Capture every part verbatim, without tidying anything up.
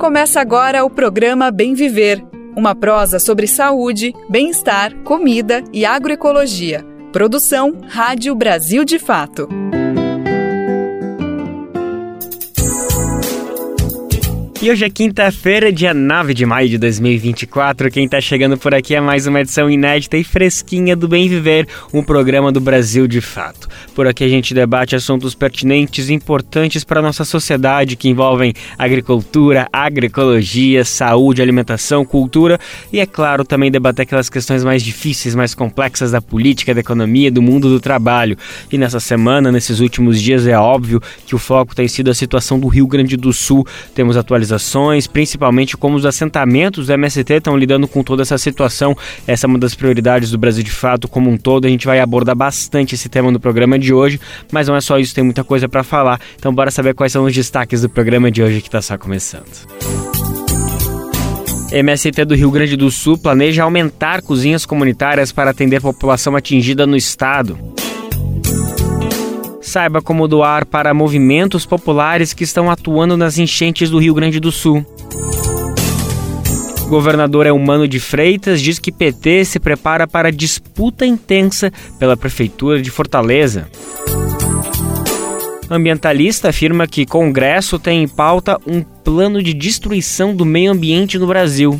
Começa agora o programa Bem Viver, uma prosa sobre saúde, bem-estar, comida e agroecologia. Produção Rádio Brasil de Fato. E hoje é quinta-feira, dia nove de maio de dois mil e vinte e quatro. Quem está chegando por aqui é mais uma edição inédita e fresquinha do Bem Viver, um programa do Brasil de Fato. Por aqui a gente debate assuntos pertinentes e importantes para a nossa sociedade, que envolvem agricultura, agroecologia, saúde, alimentação, cultura e, é claro, também debater aquelas questões mais difíceis, mais complexas da política, da economia, do mundo do trabalho. E nessa semana, nesses últimos dias, é óbvio que o foco tem sido a situação do Rio Grande do Sul. Temos atualizações principalmente como os assentamentos do M S T estão lidando com toda essa situação. Essa é uma das prioridades do Brasil de Fato como um todo. A gente vai abordar bastante esse tema no programa de hoje, mas não é só isso, tem muita coisa para falar. Então bora saber quais são os destaques do programa de hoje que está só começando. M S T do Rio Grande do Sul planeja aumentar cozinhas comunitárias para atender a população atingida no estado. Saiba como doar para movimentos populares que estão atuando nas enchentes do Rio Grande do Sul. O governador Eumano de Freitas diz que P T se prepara para disputa intensa pela Prefeitura de Fortaleza. Ambientalista afirma que Congresso tem em pauta um plano de destruição do meio ambiente no Brasil.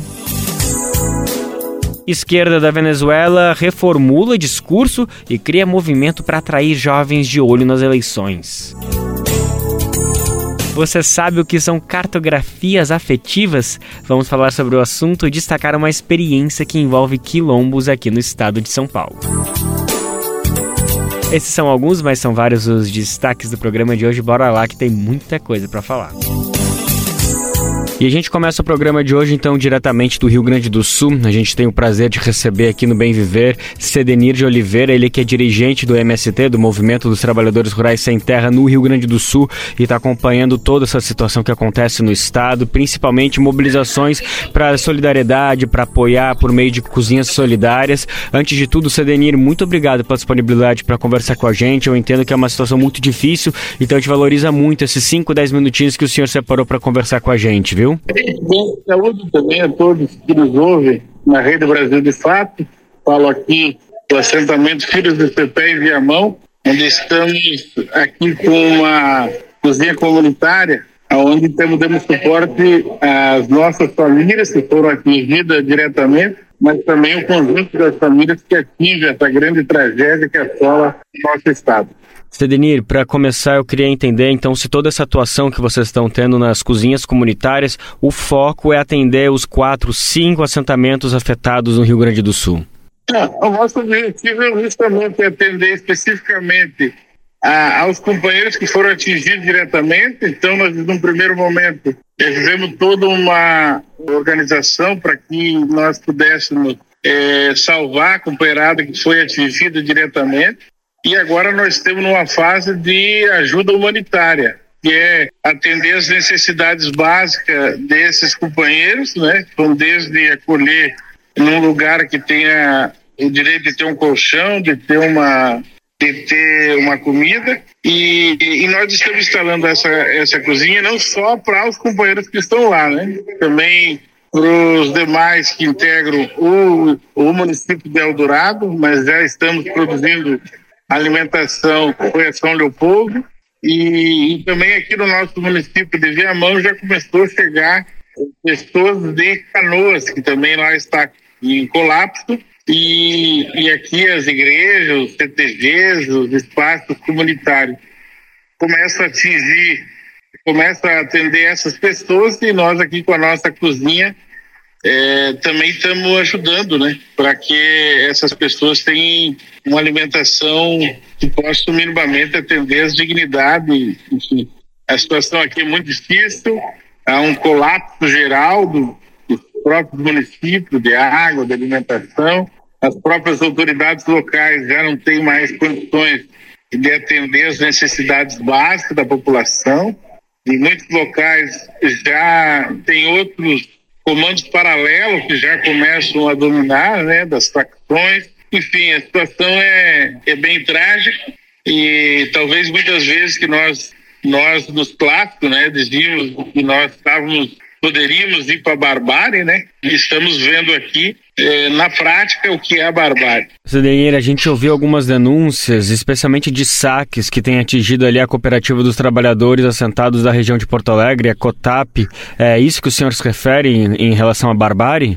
Esquerda da Venezuela reformula discurso e cria movimento para atrair jovens de olho nas eleições. Você sabe o que são cartografias afetivas? Vamos falar sobre o assunto e destacar uma experiência que envolve quilombos aqui no estado de São Paulo. Esses são alguns, mas são vários os destaques do programa de hoje. Bora lá que tem muita coisa para falar. E a gente começa o programa de hoje, então, diretamente do Rio Grande do Sul. A gente tem o prazer de receber aqui no Bem Viver Sedenir de Oliveira, ele que é dirigente do M S T, do Movimento dos Trabalhadores Rurais Sem Terra no Rio Grande do Sul, e está acompanhando toda essa situação que acontece no estado, principalmente mobilizações para solidariedade, para apoiar por meio de cozinhas solidárias. Antes de tudo, Sedenir, muito obrigado pela disponibilidade para conversar com a gente. Eu entendo que é uma situação muito difícil, então a gente valoriza muito esses cinco, dez minutinhos que o senhor separou para conversar com a gente, viu? Bom, saúde também a todos que nos ouvem na Rede Brasil de Fato. Falo aqui do assentamento Filhos do Cepé em Viamão, onde estamos aqui com uma cozinha comunitária, onde temos dando suporte às nossas famílias que foram atingidas diretamente, mas também o conjunto das famílias que atinge essa grande tragédia que assola o nosso estado. Sedenir, para começar, eu queria entender, então, se toda essa atuação que vocês estão tendo nas cozinhas comunitárias, o foco é atender os quatro, cinco assentamentos afetados no Rio Grande do Sul. Ah, o nosso objetivo é justamente atender especificamente a, aos companheiros que foram atingidos diretamente. Então, nós, num primeiro momento, fizemos toda uma organização para que nós pudéssemos é, salvar a companheirada que foi atingida diretamente. E agora nós estamos numa fase de ajuda humanitária, que é atender as necessidades básicas desses companheiros, né? Então, desde acolher num lugar que tenha o direito de ter um colchão, de ter uma, de ter uma comida. E, e nós estamos instalando essa, essa cozinha não só para os companheiros que estão lá, né? Também para os demais que integram o, o município de Eldorado, mas já estamos produzindo alimentação foi a São Leopoldo e, e também aqui no nosso município de Viamão já começou a chegar pessoas de Canoas, que também lá está em colapso, e, e aqui as igrejas, os C T Gs, os espaços comunitários começam a atingir, começam a atender essas pessoas, e nós aqui com a nossa cozinha É, também estamos ajudando, né, para que essas pessoas tenham uma alimentação que possa minimamente atender as dignidades. Enfim, a situação aqui é muito difícil, há um colapso geral do, dos próprios municípios de água, de alimentação, as próprias autoridades locais já não têm mais condições de atender as necessidades básicas da população, em muitos locais já tem outros comandos paralelos que já começam a dominar, né, das facções. Enfim, a situação é, é bem trágica e talvez muitas vezes que nós, nós nos clássicos, né, dizíamos que nós estávamos poderíamos ir para a barbárie, né? Estamos vendo aqui, eh, na prática, o que é a barbárie. Sedenir, a gente ouviu algumas denúncias, especialmente de saques que têm atingido ali a Cooperativa dos Trabalhadores Assentados da região de Porto Alegre, a COTAP. É isso que o senhor se refere em, em relação à barbárie?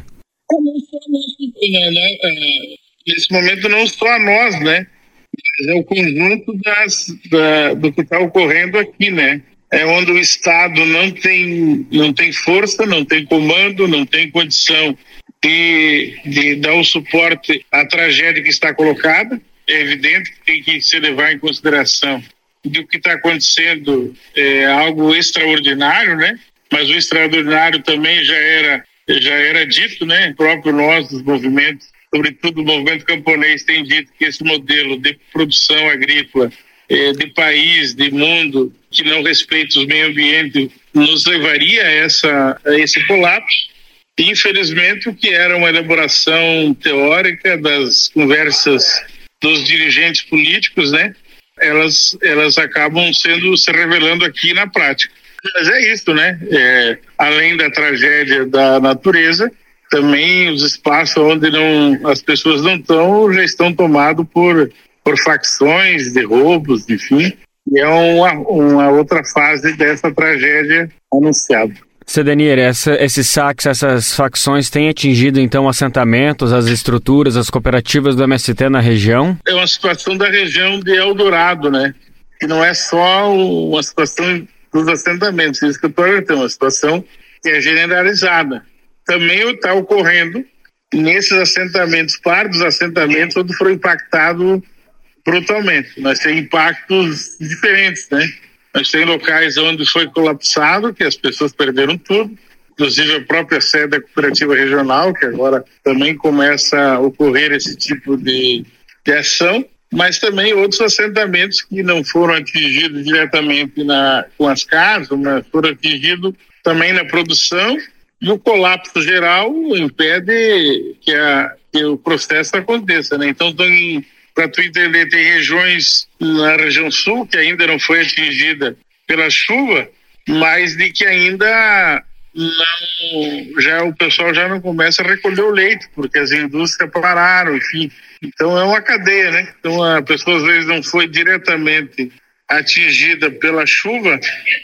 Não, não, é, nesse momento não só a nós, né? Mas é o conjunto das, da, do que está ocorrendo aqui, né? É onde o Estado não tem, não tem força, não tem comando, não tem condição de, de dar o suporte à tragédia que está colocada. É evidente que tem que se levar em consideração que o que está acontecendo é algo extraordinário, né? Mas o extraordinário também já era, já era dito, né? O próprio nós, dos movimentos, sobretudo o movimento camponês, tem dito que esse modelo de produção agrícola de país, de mundo, que não respeita os meio ambiente, nos levaria a, essa, a esse colapso. Infelizmente, o que era uma elaboração teórica das conversas dos dirigentes políticos, né? Elas, elas acabam sendo, se revelando aqui na prática. Mas é isso, né? É, além da tragédia da natureza, também os espaços onde não, as pessoas não estão, já estão tomados por por facções de roubos, enfim, e é uma, uma outra fase dessa tragédia anunciada. Sedenir, essa, esses saques, essas facções têm atingido então assentamentos, as estruturas, as cooperativas do M S T na região? É uma situação da região de Eldorado, né? Que não é só uma situação dos assentamentos, isso que eu estou alertando, uma situação que é generalizada. Também está ocorrendo nesses assentamentos, par dos assentamentos onde foram impactados brutalmente. Nós temos impactos diferentes, né? Nós temos locais onde foi colapsado, que as pessoas perderam tudo, inclusive a própria sede da cooperativa regional, que agora também começa a ocorrer esse tipo de, de ação, mas também outros assentamentos que não foram atingidos diretamente na, com as casas, mas foram atingidos também na produção, e o colapso geral impede que, a, que o processo aconteça, né? Então, tem para tu entender, tem regiões na região sul que ainda não foi atingida pela chuva, mas de que ainda não, já o pessoal já não começa a recolher o leite, porque as indústrias pararam, enfim. Então é uma cadeia, né? Então a pessoa às vezes não foi diretamente atingida pela chuva,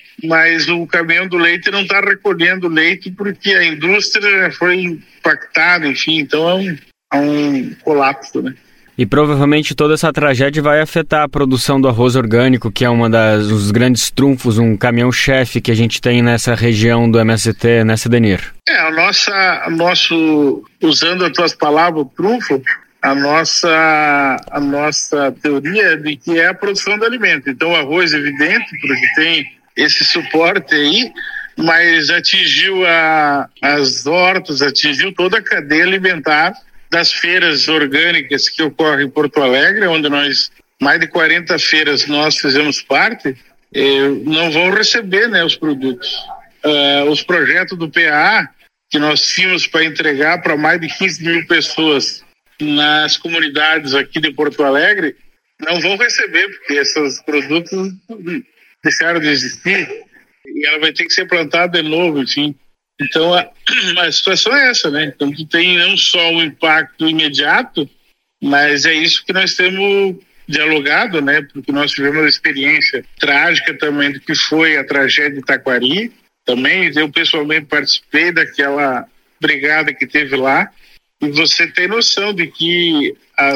mas o caminhão do leite não está recolhendo leite porque a indústria foi impactada, enfim. Então é um, é um colapso, né? E provavelmente toda essa tragédia vai afetar a produção do arroz orgânico, que é uma das dos grandes trunfos, um caminhão-chefe que a gente tem nessa região do M S T, né, Sedenir? É, a nossa, a nosso, usando as tuas palavras, o trunfo, a nossa, a nossa teoria de que é a produção de alimento. Então o arroz é evidente, porque tem esse suporte aí, mas atingiu a, as hortas, atingiu toda a cadeia alimentar das feiras orgânicas que ocorrem em Porto Alegre, onde nós, mais de quarenta feiras nós fizemos parte, eh, não vão receber, né, os produtos. Uh, os projetos do P A, que nós tínhamos para entregar para mais de quinze mil pessoas nas comunidades aqui de Porto Alegre, não vão receber, porque esses produtos deixaram de existir e ela vai ter que ser plantada de novo, enfim. Então, a, a situação é essa, né? Então, tu tem não só o impacto imediato, mas é isso que nós temos dialogado, né? Porque nós tivemos uma experiência trágica também do que foi a tragédia de Taquari. Também eu pessoalmente participei daquela brigada que teve lá. E você tem noção de que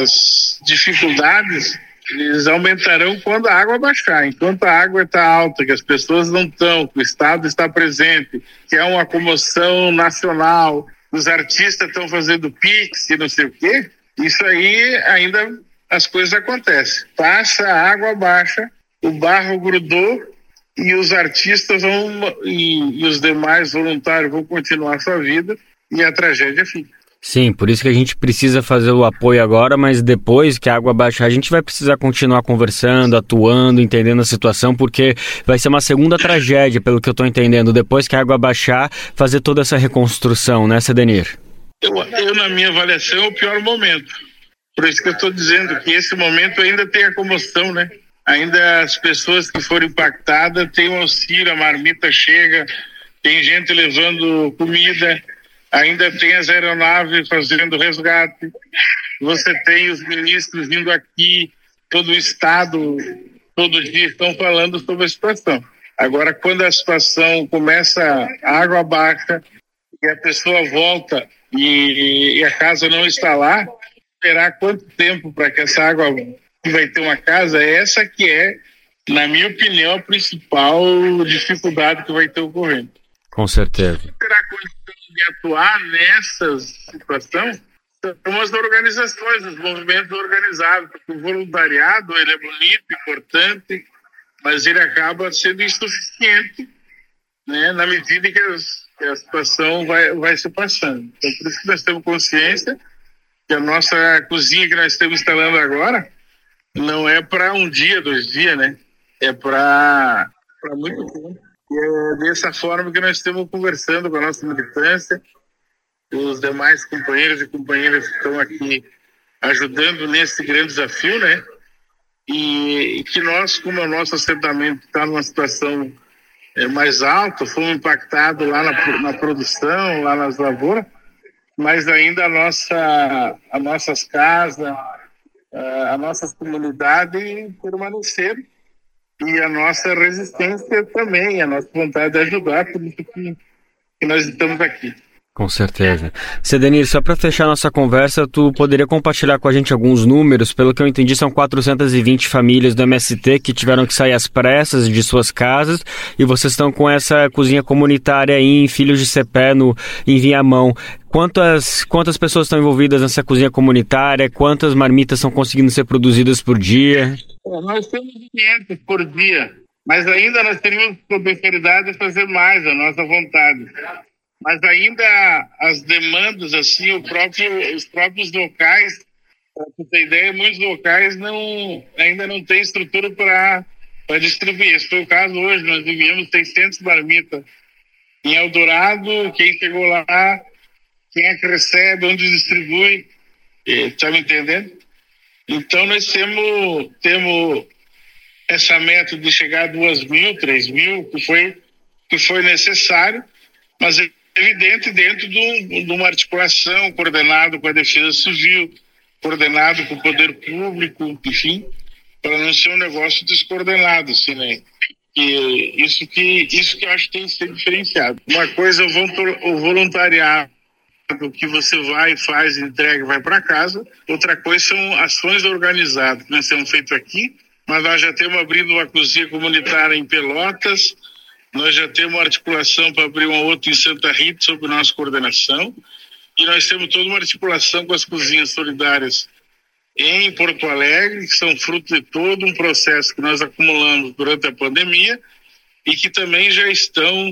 as dificuldades eles aumentarão quando a água baixar. Enquanto a água está alta, que as pessoas não estão, que o Estado está presente, que é uma comoção nacional, os artistas estão fazendo pix e não sei o quê, isso aí ainda as coisas acontecem. Passa, a água baixa, o barro grudou e os artistas vão, e, e os demais voluntários vão continuar a sua vida e a tragédia fica. Sim, por isso que a gente precisa fazer o apoio agora, mas depois que a água baixar, a gente vai precisar continuar conversando, atuando, entendendo a situação, porque vai ser uma segunda tragédia, pelo que eu estou entendendo, depois que a água baixar, fazer toda essa reconstrução, né, Sedenir? Eu, eu, na minha avaliação, é o pior momento. Por isso que eu estou dizendo que esse momento ainda tem a comoção, né? Ainda as pessoas que foram impactadas têm o auxílio, a marmita chega, tem gente levando comida, ainda tem as aeronaves fazendo resgate, você tem os ministros vindo aqui, todo o Estado, todo dia estão falando sobre a situação. Agora, quando a situação começa, a água baixa, e a pessoa volta e, e a casa não está lá, esperar quanto tempo para que essa água que vai ter uma casa? Essa que é, na minha opinião, a principal dificuldade que vai ter ocorrendo. Com certeza. Quem terá condição de atuar nessa situação são as organizações, os movimentos organizados, porque o voluntariado ele é bonito, importante, mas ele acaba sendo insuficiente, né, na medida que, as, que a situação vai, vai se passando. Então, por isso que nós temos consciência que a nossa cozinha que nós estamos instalando agora não é para um dia, dois dias, né? É para muito tempo. E é dessa forma que nós estamos conversando com a nossa militância, os demais companheiros e companheiras que estão aqui ajudando nesse grande desafio, né? E que nós, como o nosso assentamento está numa situação é, mais alta, fomos impactados lá na, na produção, lá nas lavouras, mas ainda a nossa, as nossas casas, as nossas comunidades permaneceram e a nossa resistência também, a nossa vontade de ajudar, por isso que, que nós estamos aqui. Com certeza. Sedenir, só para fechar nossa conversa, tu poderia compartilhar com a gente alguns números? Pelo que eu entendi, são quatrocentas e vinte famílias do M S T que tiveram que sair às pressas de suas casas e vocês estão com essa cozinha comunitária aí em Filhos de Cepé, no, em Viamão. Quantas, quantas pessoas estão envolvidas nessa cozinha comunitária? Quantas marmitas estão conseguindo ser produzidas por dia? Nós temos quinhentos por dia, mas ainda nós teríamos potencialidade de fazer mais, a nossa vontade. Mas ainda as demandas, assim, o próprio, os próprios locais, para você ter ideia, muitos locais não, ainda não têm estrutura para distribuir. Esse foi o caso hoje, nós enviamos seiscentas marmitas em Eldorado, quem chegou lá, quem é que recebe, onde distribui, está me entendendo? Então nós temos, temos essa meta de chegar a duas mil, três mil, que foi, que foi necessário, mas evidente dentro de, de uma articulação coordenado com a Defesa Civil, coordenado com o Poder Público, enfim, para não ser um negócio descoordenado, assim, né? E isso que, isso que eu acho que tem que ser diferenciado. Uma coisa é o voluntariado, que você vai, faz, entrega e vai para casa. Outra coisa são ações organizadas, que nós temos feito aqui, mas nós já temos abrindo uma cozinha comunitária em Pelotas. Nós já temos uma articulação para abrir uma outra em Santa Rita sob nossa coordenação. E nós temos toda uma articulação com as cozinhas solidárias em Porto Alegre, que são fruto de todo um processo que nós acumulamos durante a pandemia e que também já estão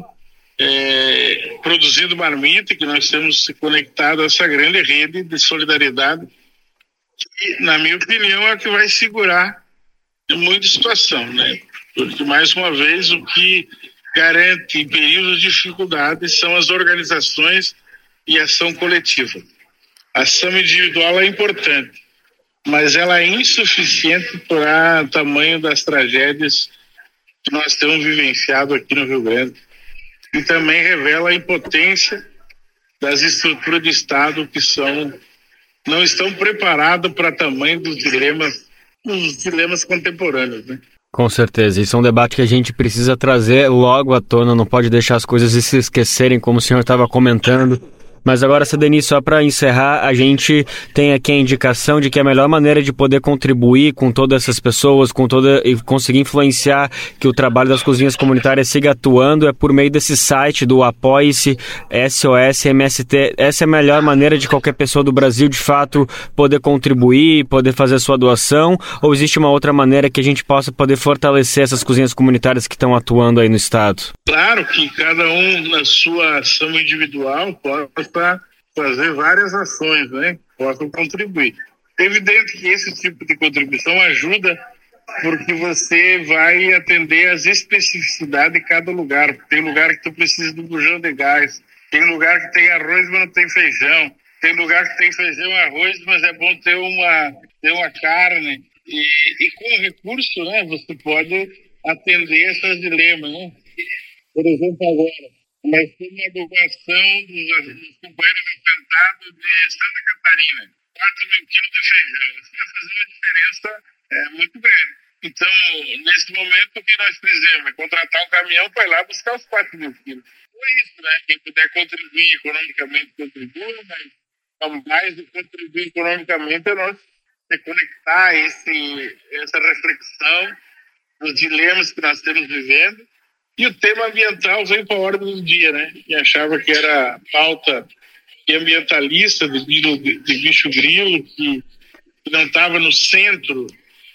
é, produzindo marmita, que nós temos se conectado a essa grande rede de solidariedade que, na minha opinião, é o que vai segurar em muita situação, né? Porque, mais uma vez, o que garante em períodos de dificuldade são as organizações e a ação coletiva. A ação individual é importante, mas ela é insuficiente para o tamanho das tragédias que nós temos vivenciado aqui no Rio Grande. E também revela a impotência das estruturas de Estado que são, não estão preparadas para o tamanho dos dilemas, dos dilemas contemporâneos, né? Com certeza, isso é um debate que a gente precisa trazer logo à tona, não pode deixar as coisas se esquecerem, como o senhor estava comentando. Mas agora, Sedenir, só para encerrar, a gente tem aqui a indicação de que a melhor maneira de poder contribuir com todas essas pessoas, com toda e conseguir influenciar que o trabalho das cozinhas comunitárias siga atuando é por meio desse site do Apoie-se S O S M S T. Essa é a melhor maneira de qualquer pessoa do Brasil, de fato, poder contribuir, poder fazer a sua doação? Ou existe uma outra maneira que a gente possa poder fortalecer essas cozinhas comunitárias que estão atuando aí no Estado? Claro que cada um, na sua ação individual, pode para fazer várias ações, né? Possam contribuir. É evidente que esse tipo de contribuição ajuda porque você vai atender às especificidades de cada lugar. Tem lugar que tu precisa de um bujão de gás, tem lugar que tem arroz, mas não tem feijão, tem lugar que tem feijão e arroz, mas é bom ter uma, ter uma carne. E, e com recurso, né, você pode atender esses dilemas, né? Por exemplo, agora, mas foi uma doação dos, dos companheiros enfrentados de Santa Catarina. quatro mil quilos de feijão. Isso vai fazer uma diferença é, muito grande. Então, nesse momento, o que nós fizemos é contratar um caminhão para ir lá buscar os quatro mil quilos. Não é isso, né? Quem puder contribuir economicamente, contribua, mas mais de contribuir economicamente é nós conectar esse, essa reflexão dos dilemas que nós estamos vivendo. E o tema ambiental veio para a ordem do dia, né? E achava que era pauta ambientalista de, de, de bicho grilo, que, que não estava no centro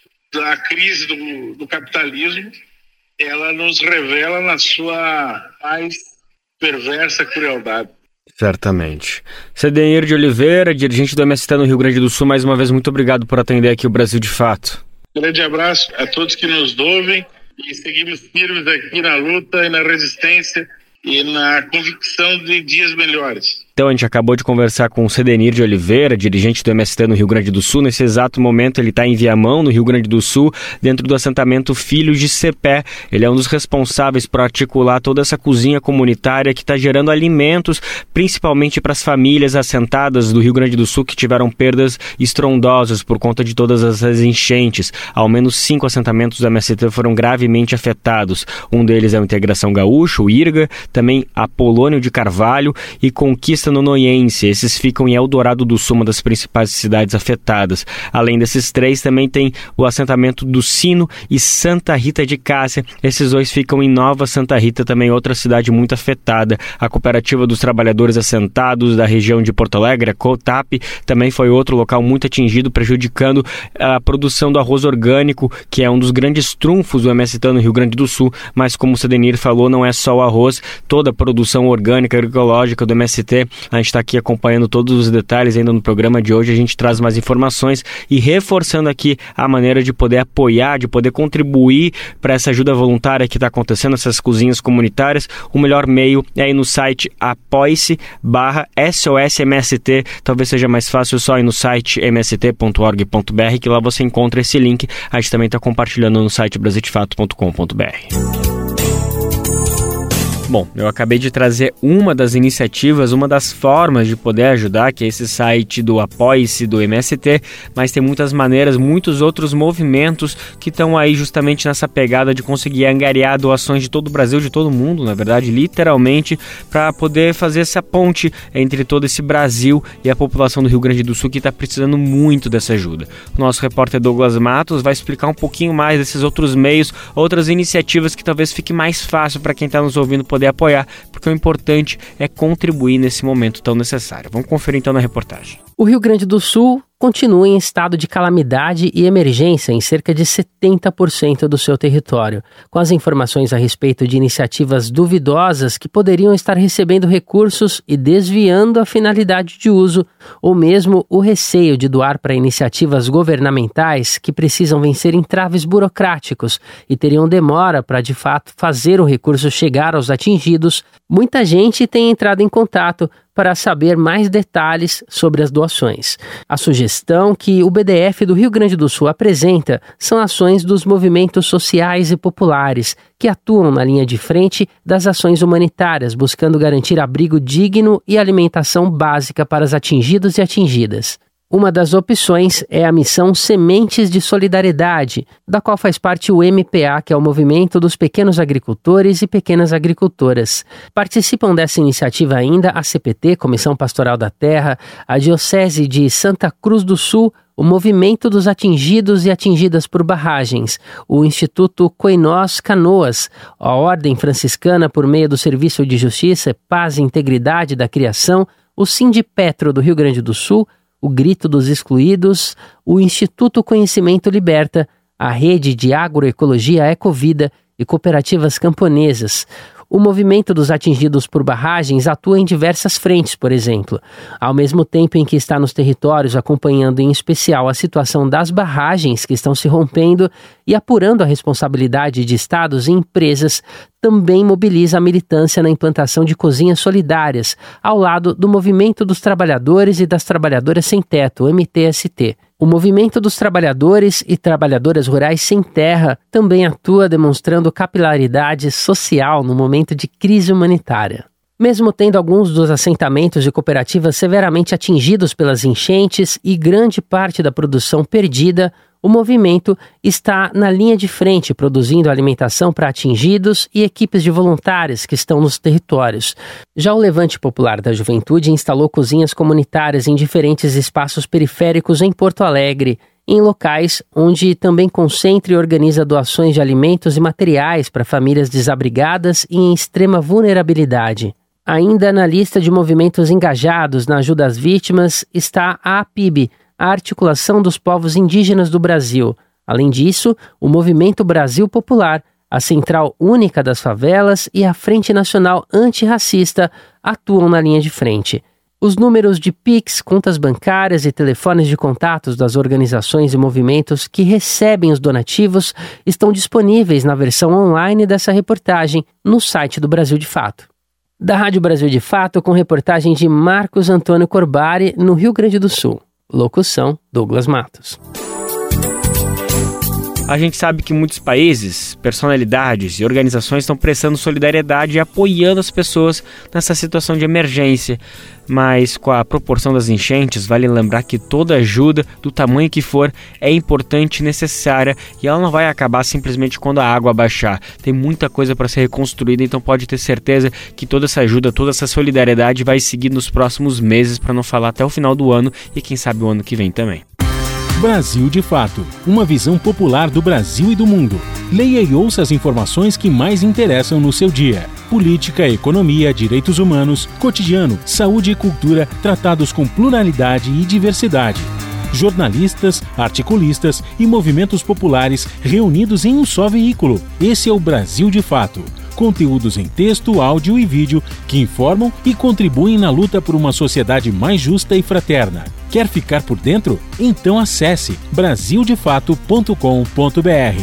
da crise do, do capitalismo. Ela nos revela na sua mais perversa crueldade. Certamente. Sedenir de Oliveira, dirigente do M S T no Rio Grande do Sul, mais uma vez, muito obrigado por atender aqui o Brasil de Fato. Um grande abraço a todos que nos ouvem e seguimos firmes aqui na luta e na resistência e na convicção de dias melhores. Então, a gente acabou de conversar com o Sedenir de Oliveira, dirigente do M S T no Rio Grande do Sul. Nesse exato momento, ele está em Viamão, no Rio Grande do Sul, dentro do assentamento Filhos de Cepé. Ele é um dos responsáveis por articular toda essa cozinha comunitária que está gerando alimentos, principalmente para as famílias assentadas do Rio Grande do Sul que tiveram perdas estrondosas por conta de todas as enchentes. Ao menos cinco assentamentos do M S T foram gravemente afetados. Um deles é o Integração Gaúcho, o IRGA, também Apolônio de Carvalho e Conquista Nonoiense. Esses ficam em Eldorado do Sul, uma das principais cidades afetadas. Além desses três, também tem o assentamento do Sino e Santa Rita de Cássia. Esses dois ficam em Nova Santa Rita, também outra cidade muito afetada. A Cooperativa dos Trabalhadores Assentados da região de Porto Alegre, a COTAP, também foi outro local muito atingido, prejudicando a produção do arroz orgânico, que é um dos grandes trunfos do M S T no Rio Grande do Sul. Mas como o Sedenir falou, não é só o arroz, toda a produção orgânica e agroecológica do M S T. A gente está aqui acompanhando todos os detalhes ainda no programa de hoje. A gente traz mais informações e reforçando aqui a maneira de poder apoiar, de poder contribuir para essa ajuda voluntária que está acontecendo, essas cozinhas comunitárias. O melhor meio é ir no site apoie-se barra S O S M S T. Talvez seja mais fácil só ir no site m s t ponto org ponto b r, que lá você encontra esse link. A gente também está compartilhando no site brasil de fato ponto com ponto b r. Bom, eu acabei de trazer uma das iniciativas, uma das formas de poder ajudar, que é esse site do Apoie-se do M S T, mas tem muitas maneiras, muitos outros movimentos que estão aí justamente nessa pegada de conseguir angariar doações de todo o Brasil, de todo mundo, na verdade, literalmente, para poder fazer essa ponte entre todo esse Brasil e a população do Rio Grande do Sul que está precisando muito dessa ajuda. O nosso repórter Douglas Matos vai explicar um pouquinho mais desses outros meios, outras iniciativas que talvez fique mais fácil para quem está nos ouvindo poder apoiar, porque o importante é contribuir nesse momento tão necessário. Vamos conferir então na reportagem. O Rio Grande do Sul continua em estado de calamidade e emergência em cerca de setenta por cento do seu território. Com as informações a respeito de iniciativas duvidosas que poderiam estar recebendo recursos e desviando a finalidade de uso, ou mesmo o receio de doar para iniciativas governamentais que precisam vencer entraves burocráticos e teriam demora para, de fato, fazer o recurso chegar aos atingidos, muita gente tem entrado em contato para saber mais detalhes sobre as doações. A sugestão que o B D F do Rio Grande do Sul apresenta são ações dos movimentos sociais e populares que atuam na linha de frente das ações humanitárias, buscando garantir abrigo digno e alimentação básica para os atingidos e atingidas. Uma das opções é a missão Sementes de Solidariedade, da qual faz parte o M P A, que é o Movimento dos Pequenos Agricultores e Pequenas Agricultoras. Participam dessa iniciativa ainda a C P T, Comissão Pastoral da Terra, a Diocese de Santa Cruz do Sul, o Movimento dos Atingidos e Atingidas por Barragens, o Instituto Coinós Canoas, a Ordem Franciscana por meio do Serviço de Justiça, Paz e Integridade da Criação, o Sindipetro do Rio Grande do Sul, o Grito dos Excluídos, o Instituto Conhecimento Liberta, a Rede de Agroecologia Ecovida e cooperativas camponesas. O movimento dos atingidos por barragens atua em diversas frentes, por exemplo. Ao mesmo tempo em que está nos territórios acompanhando em especial a situação das barragens que estão se rompendo e apurando a responsabilidade de estados e empresas, também mobiliza a militância na implantação de cozinhas solidárias, ao lado do Movimento dos Trabalhadores e das Trabalhadoras Sem Teto, o M T S T. O Movimento dos Trabalhadores e Trabalhadoras Rurais Sem Terra também atua demonstrando capilaridade social no momento de crise humanitária. Mesmo tendo alguns dos assentamentos e cooperativas severamente atingidos pelas enchentes e grande parte da produção perdida, o movimento está na linha de frente, produzindo alimentação para atingidos e equipes de voluntários que estão nos territórios. Já o Levante Popular da Juventude instalou cozinhas comunitárias em diferentes espaços periféricos em Porto Alegre, em locais onde também concentra e organiza doações de alimentos e materiais para famílias desabrigadas e em extrema vulnerabilidade. Ainda na lista de movimentos engajados na ajuda às vítimas está a APIB, a Articulação dos Povos Indígenas do Brasil. Além disso, o Movimento Brasil Popular, a Central Única das Favelas e a Frente Nacional Antirracista atuam na linha de frente. Os números de Pix, contas bancárias e telefones de contatos das organizações e movimentos que recebem os donativos estão disponíveis na versão online dessa reportagem no site do Brasil de Fato. Da Rádio Brasil de Fato, com reportagem de Marcos Antônio Corbari, no Rio Grande do Sul. Locução, Douglas Matos. A gente sabe que muitos países, personalidades e organizações estão prestando solidariedade e apoiando as pessoas nessa situação de emergência. Mas com a proporção das enchentes, vale lembrar que toda ajuda, do tamanho que for, é importante e necessária e ela não vai acabar simplesmente quando a água baixar. Tem muita coisa para ser reconstruída, então pode ter certeza que toda essa ajuda, toda essa solidariedade vai seguir nos próximos meses, para não falar até o final do ano e quem sabe o ano que vem também. Brasil de Fato, uma visão popular do Brasil e do mundo. Leia e ouça as informações que mais interessam no seu dia. Política, economia, direitos humanos, cotidiano, saúde e cultura, tratados com pluralidade e diversidade. Jornalistas, articulistas e movimentos populares reunidos em um só veículo. Esse é o Brasil de Fato. Conteúdos em texto, áudio e vídeo que informam e contribuem na luta por uma sociedade mais justa e fraterna. Quer ficar por dentro? Então acesse brasil de fato ponto com ponto b r.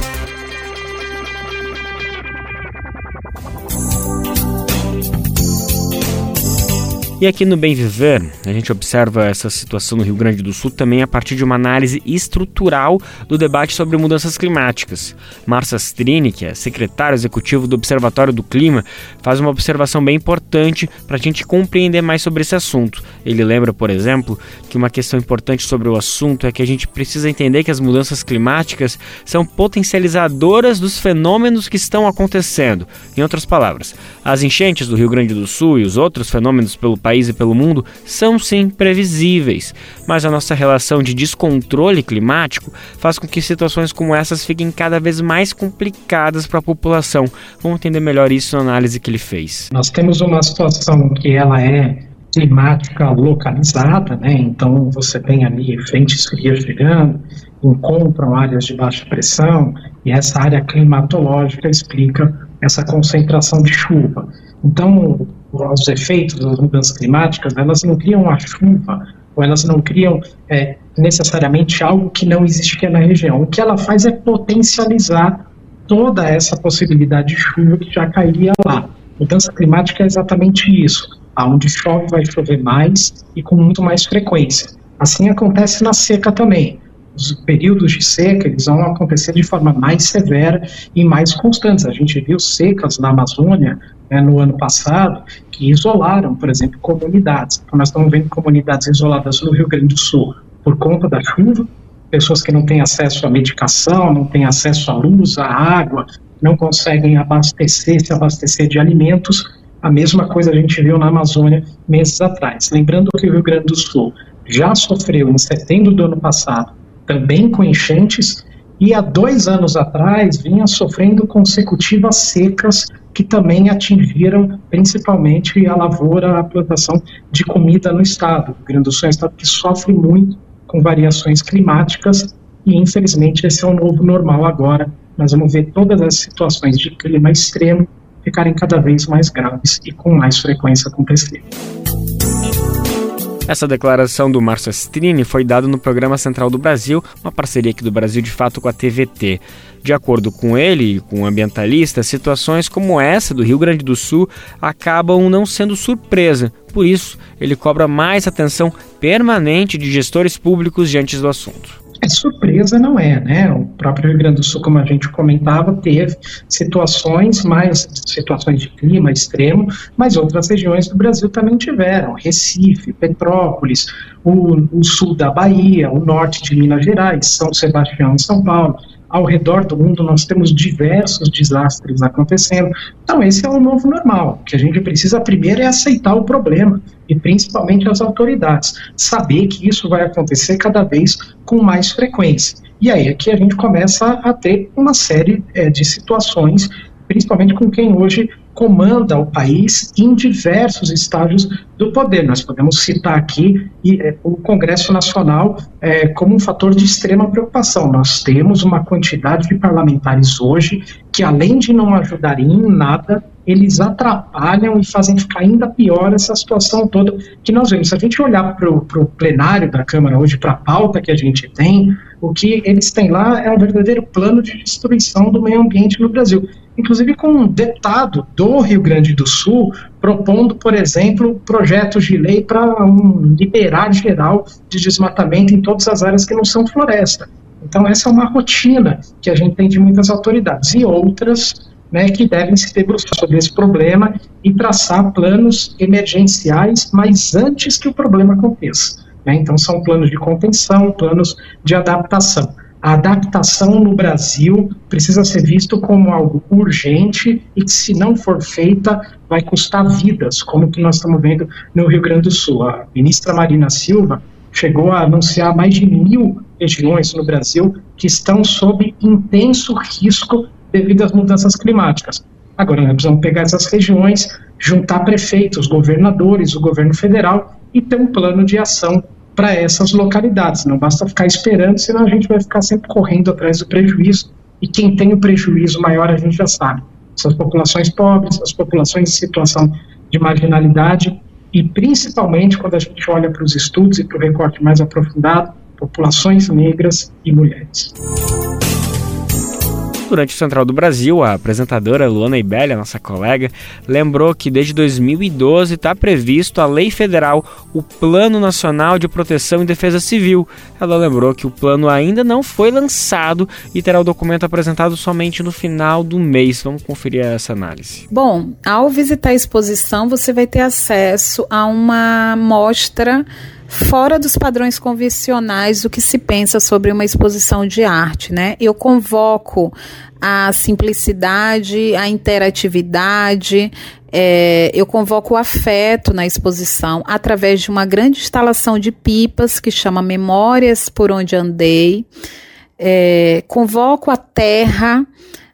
E aqui no Bem Viver, a gente observa essa situação no Rio Grande do Sul também a partir de uma análise estrutural do debate sobre mudanças climáticas. Márcio Astrini, que é secretário executivo do Observatório do Clima, faz uma observação bem importante para a gente compreender mais sobre esse assunto. Ele lembra, por exemplo, que uma questão importante sobre o assunto é que a gente precisa entender que as mudanças climáticas são potencializadoras dos fenômenos que estão acontecendo. Em outras palavras, as enchentes do Rio Grande do Sul e os outros fenômenos pelo país e pelo mundo são sim previsíveis, mas a nossa relação de descontrole climático faz com que situações como essas fiquem cada vez mais complicadas para a população. Vamos entender melhor isso na análise que ele fez. Nós temos uma situação que ela é climática localizada, né? Então você tem ali frentes frias chegando, encontram áreas de baixa pressão e essa área climatológica explica essa concentração de chuva. Então, os efeitos das mudanças climáticas, elas não criam a chuva, ou elas não criam é, necessariamente algo que não existia na região. O que ela faz é potencializar toda essa possibilidade de chuva que já cairia lá. Mudança climática é exatamente isso. Aonde chove, vai chover mais e com muito mais frequência. Assim acontece na seca também. Os períodos de seca, eles vão acontecer de forma mais severa e mais constantes. A gente viu secas na Amazônia, né, no ano passado, que isolaram, por exemplo, comunidades. Então, nós estamos vendo comunidades isoladas no Rio Grande do Sul por conta da chuva, pessoas que não têm acesso à medicação, não têm acesso à luz, à água, não conseguem abastecer, se abastecer de alimentos. A mesma coisa a gente viu na Amazônia meses atrás. Lembrando que o Rio Grande do Sul já sofreu em setembro do ano passado também com enchentes, e há dois anos atrás vinha sofrendo consecutivas secas que também atingiram principalmente a lavoura, a plantação de comida no estado. O Rio Grande do Sul é um estado que sofre muito com variações climáticas e infelizmente esse é o novo normal agora. Nós vamos ver todas as situações de clima extremo ficarem cada vez mais graves e com mais frequência acontecer. Essa declaração do Márcio Astrini foi dada no Programa Central do Brasil, uma parceria aqui do Brasil de Fato com a T V T. De acordo com ele e com o ambientalista, situações como essa do Rio Grande do Sul acabam não sendo surpresa. Por isso, ele cobra mais atenção permanente de gestores públicos diante do assunto. É, surpresa não é, né? O próprio Rio Grande do Sul, como a gente comentava, teve situações, mais situações de clima extremo, mas outras regiões do Brasil também tiveram. Recife, Petrópolis, o, o sul da Bahia, o norte de Minas Gerais, São Sebastião e São Paulo. Ao redor do mundo nós temos diversos desastres acontecendo. Então esse é o novo normal. O que a gente precisa primeiro é aceitar o problema, e principalmente as autoridades, saber que isso vai acontecer cada vez com mais frequência. E aí é que a gente começa a ter uma série é, de situações, principalmente com quem hoje comanda o país em diversos estágios do poder. Nós podemos citar aqui e, é, o Congresso Nacional é, como um fator de extrema preocupação. Nós temos uma quantidade de parlamentares hoje que, além de não ajudarem em nada, eles atrapalham e fazem ficar ainda pior essa situação toda que nós vemos. Se a gente olhar para o plenário da Câmara hoje, para a pauta que a gente tem, o que eles têm lá é um verdadeiro plano de destruição do meio ambiente no Brasil. Inclusive com um deputado do Rio Grande do Sul propondo, por exemplo, projetos de lei para um liberar geral de desmatamento em todas as áreas que não são floresta. Então essa é uma rotina que a gente tem de muitas autoridades e outras, né, que devem se debruçar sobre esse problema e traçar planos emergenciais, mas antes que o problema aconteça. Né? Então são planos de contenção, planos de adaptação. A adaptação no Brasil precisa ser visto como algo urgente e que, se não for feita, vai custar vidas, como que nós estamos vendo no Rio Grande do Sul. A ministra Marina Silva chegou a anunciar mais de mil regiões no Brasil que estão sob intenso risco devido às mudanças climáticas. Agora, nós precisamos pegar essas regiões, juntar prefeitos, governadores, o governo federal e ter um plano de ação para essas localidades. Não basta ficar esperando, senão a gente vai ficar sempre correndo atrás do prejuízo, e quem tem o prejuízo maior a gente já sabe. São as populações pobres, as populações em situação de marginalidade, e principalmente quando a gente olha para os estudos e para o recorte mais aprofundado, populações negras e mulheres. Durante o Central do Brasil, a apresentadora Luana Ibelli, nossa colega, lembrou que desde dois mil e doze está previsto a Lei Federal, o Plano Nacional de Proteção e Defesa Civil. Ela lembrou que o plano ainda não foi lançado e terá o documento apresentado somente no final do mês. Vamos conferir essa análise. Bom, ao visitar a exposição, você vai ter acesso a uma mostra fora dos padrões convencionais do que se pensa sobre uma exposição de arte, né? Eu convoco a simplicidade, a interatividade, é, eu convoco o afeto na exposição através de uma grande instalação de pipas que chama Memórias por Onde Andei, é, convoco a terra,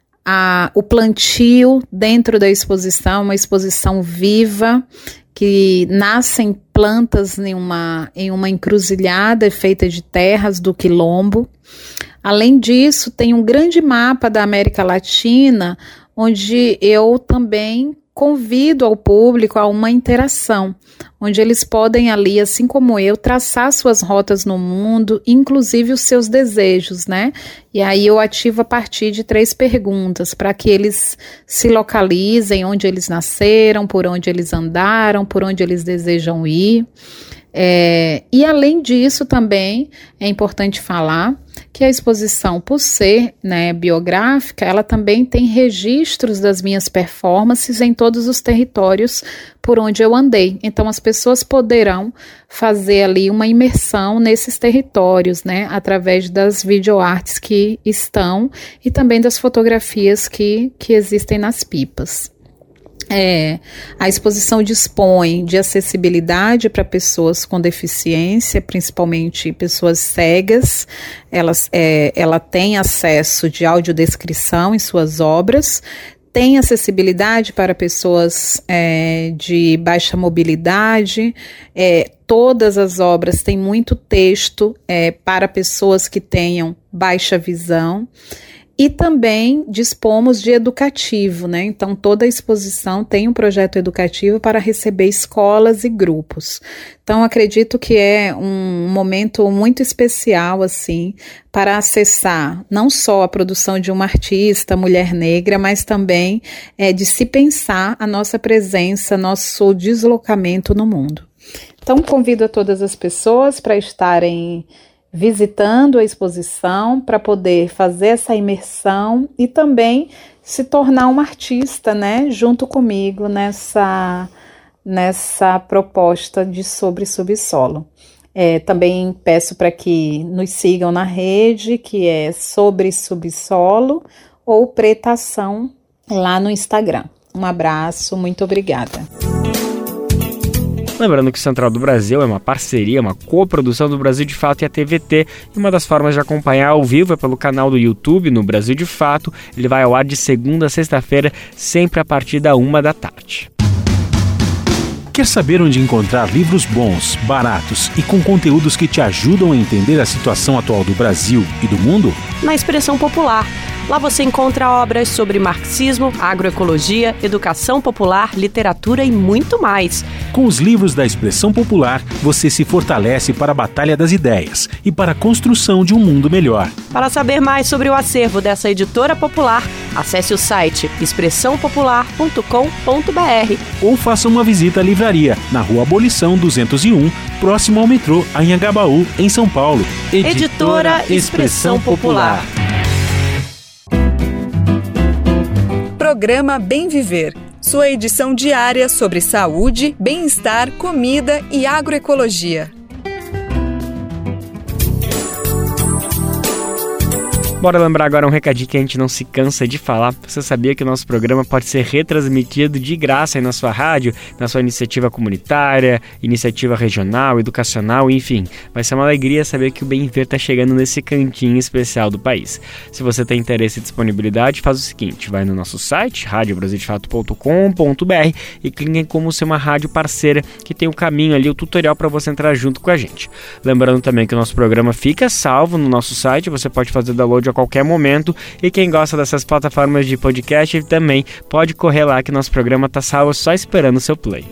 a, o plantio dentro da exposição, uma exposição viva, que nascem plantas em uma, em uma encruzilhada feita de terras do quilombo. Além disso, tem um grande mapa da América Latina, onde eu também convido ao público a uma interação, onde eles podem ali, assim como eu, traçar suas rotas no mundo, inclusive os seus desejos, né? E aí eu ativo a partir de três perguntas, para que eles se localizem onde eles nasceram, por onde eles andaram, por onde eles desejam ir. É, e além disso também é importante falar que a exposição, por ser, né, biográfica, ela também tem registros das minhas performances em todos os territórios por onde eu andei. Então as pessoas poderão fazer ali uma imersão nesses territórios, né, através das videoartes que estão e também das fotografias que, que existem nas pipas. É, a exposição dispõe de acessibilidade para pessoas com deficiência, principalmente pessoas cegas. Elas, é, ela tem acesso de audiodescrição em suas obras, tem acessibilidade para pessoas é, de baixa mobilidade. É, todas as obras têm muito texto é, para pessoas que tenham baixa visão. E também dispomos de educativo, né? Então toda a exposição tem um projeto educativo para receber escolas e grupos. Então acredito que é um momento muito especial, assim, para acessar não só a produção de uma artista, mulher negra, mas também é, de se pensar a nossa presença, nosso deslocamento no mundo. Então convido a todas as pessoas para estarem visitando a exposição para poder fazer essa imersão e também se tornar um artista, né, junto comigo nessa, nessa proposta de Sobre Subsolo. É, também peço para que nos sigam na rede, que é Sobre Subsolo ou Pretação lá no Instagram. Um abraço, muito obrigada. Lembrando que o Central do Brasil é uma parceria, uma coprodução do Brasil de Fato e a T V T, e uma das formas de acompanhar ao vivo é pelo canal do YouTube no Brasil de Fato. Ele vai ao ar de segunda a sexta-feira, sempre a partir da uma da tarde. Quer saber onde encontrar livros bons, baratos e com conteúdos que te ajudam a entender a situação atual do Brasil e do mundo? Na Expressão Popular. Lá você encontra obras sobre marxismo, agroecologia, educação popular, literatura e muito mais. Com os livros da Expressão Popular, você se fortalece para a batalha das ideias e para a construção de um mundo melhor. Para saber mais sobre o acervo dessa editora popular, acesse o site expressão popular ponto com ponto b r ou faça uma visita à livraria na Rua Abolição duzentos e um, próximo ao metrô Anhangabaú, em São Paulo. Editora Expressão Popular. Programa Bem Viver, sua edição diária sobre saúde, bem-estar, comida e agroecologia. Bora lembrar agora um recadinho que a gente não se cansa de falar. Você sabia que o nosso programa pode ser retransmitido de graça aí na sua rádio, na sua iniciativa comunitária, iniciativa regional, educacional, enfim. Vai ser uma alegria saber que o Bem Viver está chegando nesse cantinho especial do país. Se você tem interesse e disponibilidade, faz o seguinte, vai no nosso site, rádio brasil de fato ponto com ponto b r, e clique em como ser uma rádio parceira, que tem o caminho ali, o tutorial para você entrar junto com a gente. Lembrando também que o nosso programa fica salvo no nosso site, você pode fazer download a qualquer momento, e quem gosta dessas plataformas de podcast também pode correr lá que nosso programa tá salvo só esperando o seu play.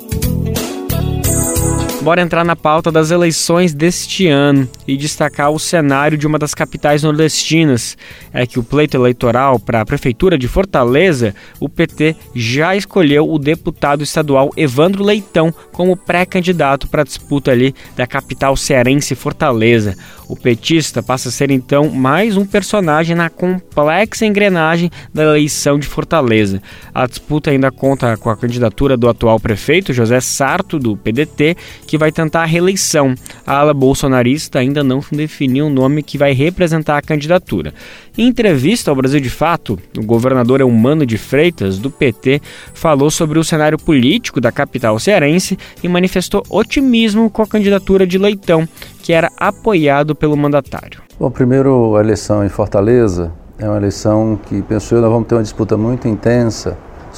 Bora entrar na pauta das eleições deste ano e destacar o cenário de uma das capitais nordestinas. É que o pleito eleitoral para a Prefeitura de Fortaleza, o P T já escolheu o deputado estadual Evandro Leitão como pré-candidato para a disputa ali da capital cearense Fortaleza. O petista passa a ser então mais um personagem na complexa engrenagem da eleição de Fortaleza. A disputa ainda conta com a candidatura do atual prefeito José Sarto, do P D T, que vai tentar a reeleição. A ala bolsonarista ainda não definiu o nome que vai representar a candidatura. Em entrevista ao Brasil de Fato, o governador Eumano de Freitas, do P T, falou sobre o cenário político da capital cearense e manifestou otimismo com a candidatura de Leitão, que era apoiado pelo mandatário. Bom, primeiro, a eleição em Fortaleza é uma eleição que, penso eu, nós vamos ter uma disputa muito intensa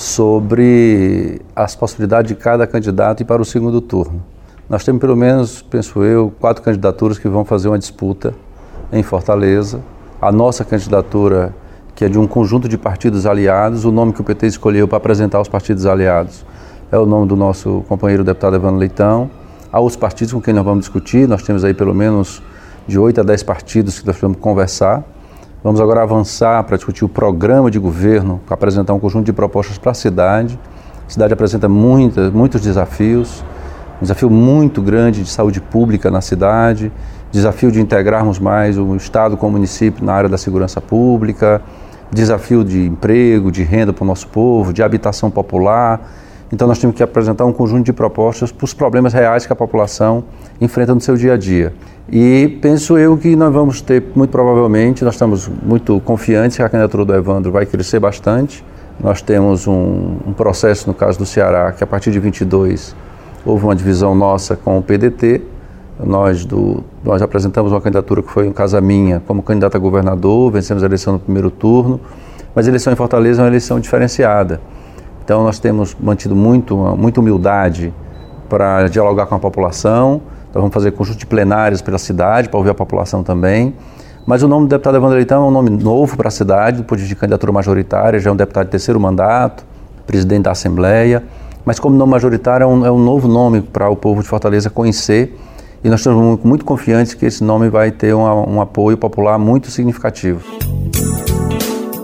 sobre as possibilidades de cada candidato ir para o segundo turno. Nós temos pelo menos, penso eu, quatro candidaturas que vão fazer uma disputa em Fortaleza. A nossa candidatura, que é de um conjunto de partidos aliados, o nome que o P T escolheu para apresentar os partidos aliados é o nome do nosso companheiro deputado Evandro Leitão. Há os partidos com quem nós vamos discutir, nós temos aí pelo menos de oito a dez partidos que nós vamos conversar. Vamos agora avançar para discutir o programa de governo, para apresentar um conjunto de propostas para a cidade. A cidade apresenta muita, muitos desafios, um desafio muito grande de saúde pública na cidade, desafio de integrarmos mais o Estado com o município na área da segurança pública, desafio de emprego, de renda para o nosso povo, de habitação popular. Então nós temos que apresentar um conjunto de propostas para os problemas reais que a população enfrenta no seu dia a dia. E penso eu que nós vamos ter, muito provavelmente, nós estamos muito confiantes que a candidatura do Evandro vai crescer bastante. Nós temos um, um processo, no caso do Ceará, que a partir de vinte e dois houve uma divisão nossa com o P D T. Nós, do, nós apresentamos uma candidatura que foi, em casa minha, como candidata a governador, vencemos a eleição no primeiro turno, mas a eleição em Fortaleza é uma eleição diferenciada. Então nós temos mantido muito, muita humildade para dialogar com a população. Nós vamos fazer conjunto de plenárias pela cidade, para ouvir a população também. Mas o nome do deputado Evandro Leitão é um nome novo para a cidade, do ponto de vista de candidatura majoritária, já é um deputado de terceiro mandato, presidente da Assembleia. Mas como nome majoritário é um, é um novo nome para o povo de Fortaleza conhecer, e nós estamos muito, muito confiantes que esse nome vai ter um, um apoio popular muito significativo.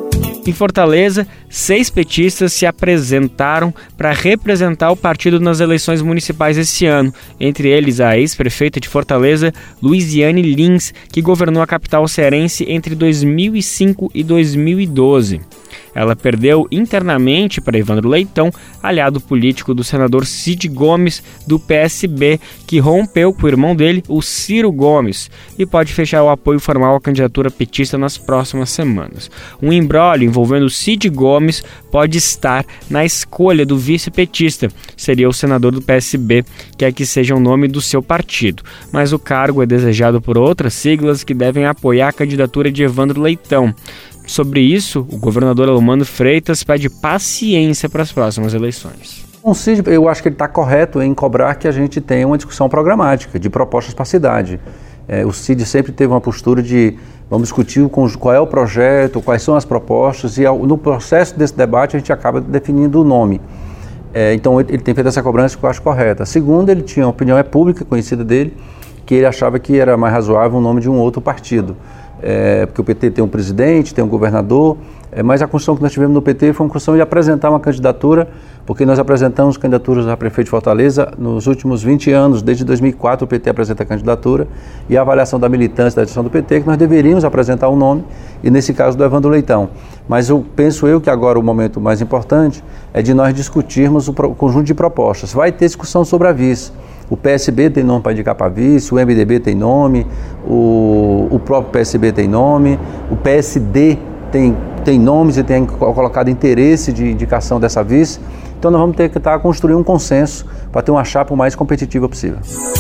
Em Fortaleza, seis petistas se apresentaram para representar o partido nas eleições municipais esse ano. Entre eles, a ex-prefeita de Fortaleza, Luiziane Lins, que governou a capital cearense entre dois mil e cinco e dois mil e doze. Ela perdeu internamente para Evandro Leitão, aliado político do senador Cid Gomes, do P S B, que rompeu com o irmão dele, o Ciro Gomes, e pode fechar o apoio formal à candidatura petista nas próximas semanas. Um imbróglio envolvendo Cid Gomes pode estar na escolha do vice-petista, seria o senador do P S B, que é que seja o nome do seu partido, mas o cargo é desejado por outras siglas que devem apoiar a candidatura de Evandro Leitão. Sobre isso, o governador Elmano Freitas pede paciência para as próximas eleições. O Cid, eu acho que ele está correto em cobrar que a gente tenha uma discussão programática, de propostas para a cidade. É, o Cid sempre teve uma postura de vamos discutir com, qual é o projeto, quais são as propostas, e ao, no processo desse debate a gente acaba definindo o nome. É, então ele, ele tem feito essa cobrança que eu acho correta. Segundo, ele tinha uma opinião é pública, conhecida dele, que ele achava que era mais razoável o nome de um outro partido. É, porque o P T tem um presidente, tem um governador, é, mas a construção que nós tivemos no P T foi uma construção de apresentar uma candidatura, porque nós apresentamos candidaturas a prefeito de Fortaleza nos últimos vinte anos, desde dois mil e quatro o P T apresenta a candidatura, e a avaliação da militância da edição do P T é que nós deveríamos apresentar um nome, e nesse caso do Evandro Leitão. Mas eu penso eu que agora o momento mais importante é de nós discutirmos o, pro, o conjunto de propostas. Vai ter discussão sobre a vice. O P S B tem nome para indicar para vice, o M D B tem nome, o, o próprio P S B tem nome, o P S D tem, tem nomes e tem colocado interesse de indicação dessa vice. Então nós vamos ter que tentar construir um consenso para ter uma chapa o mais competitiva possível.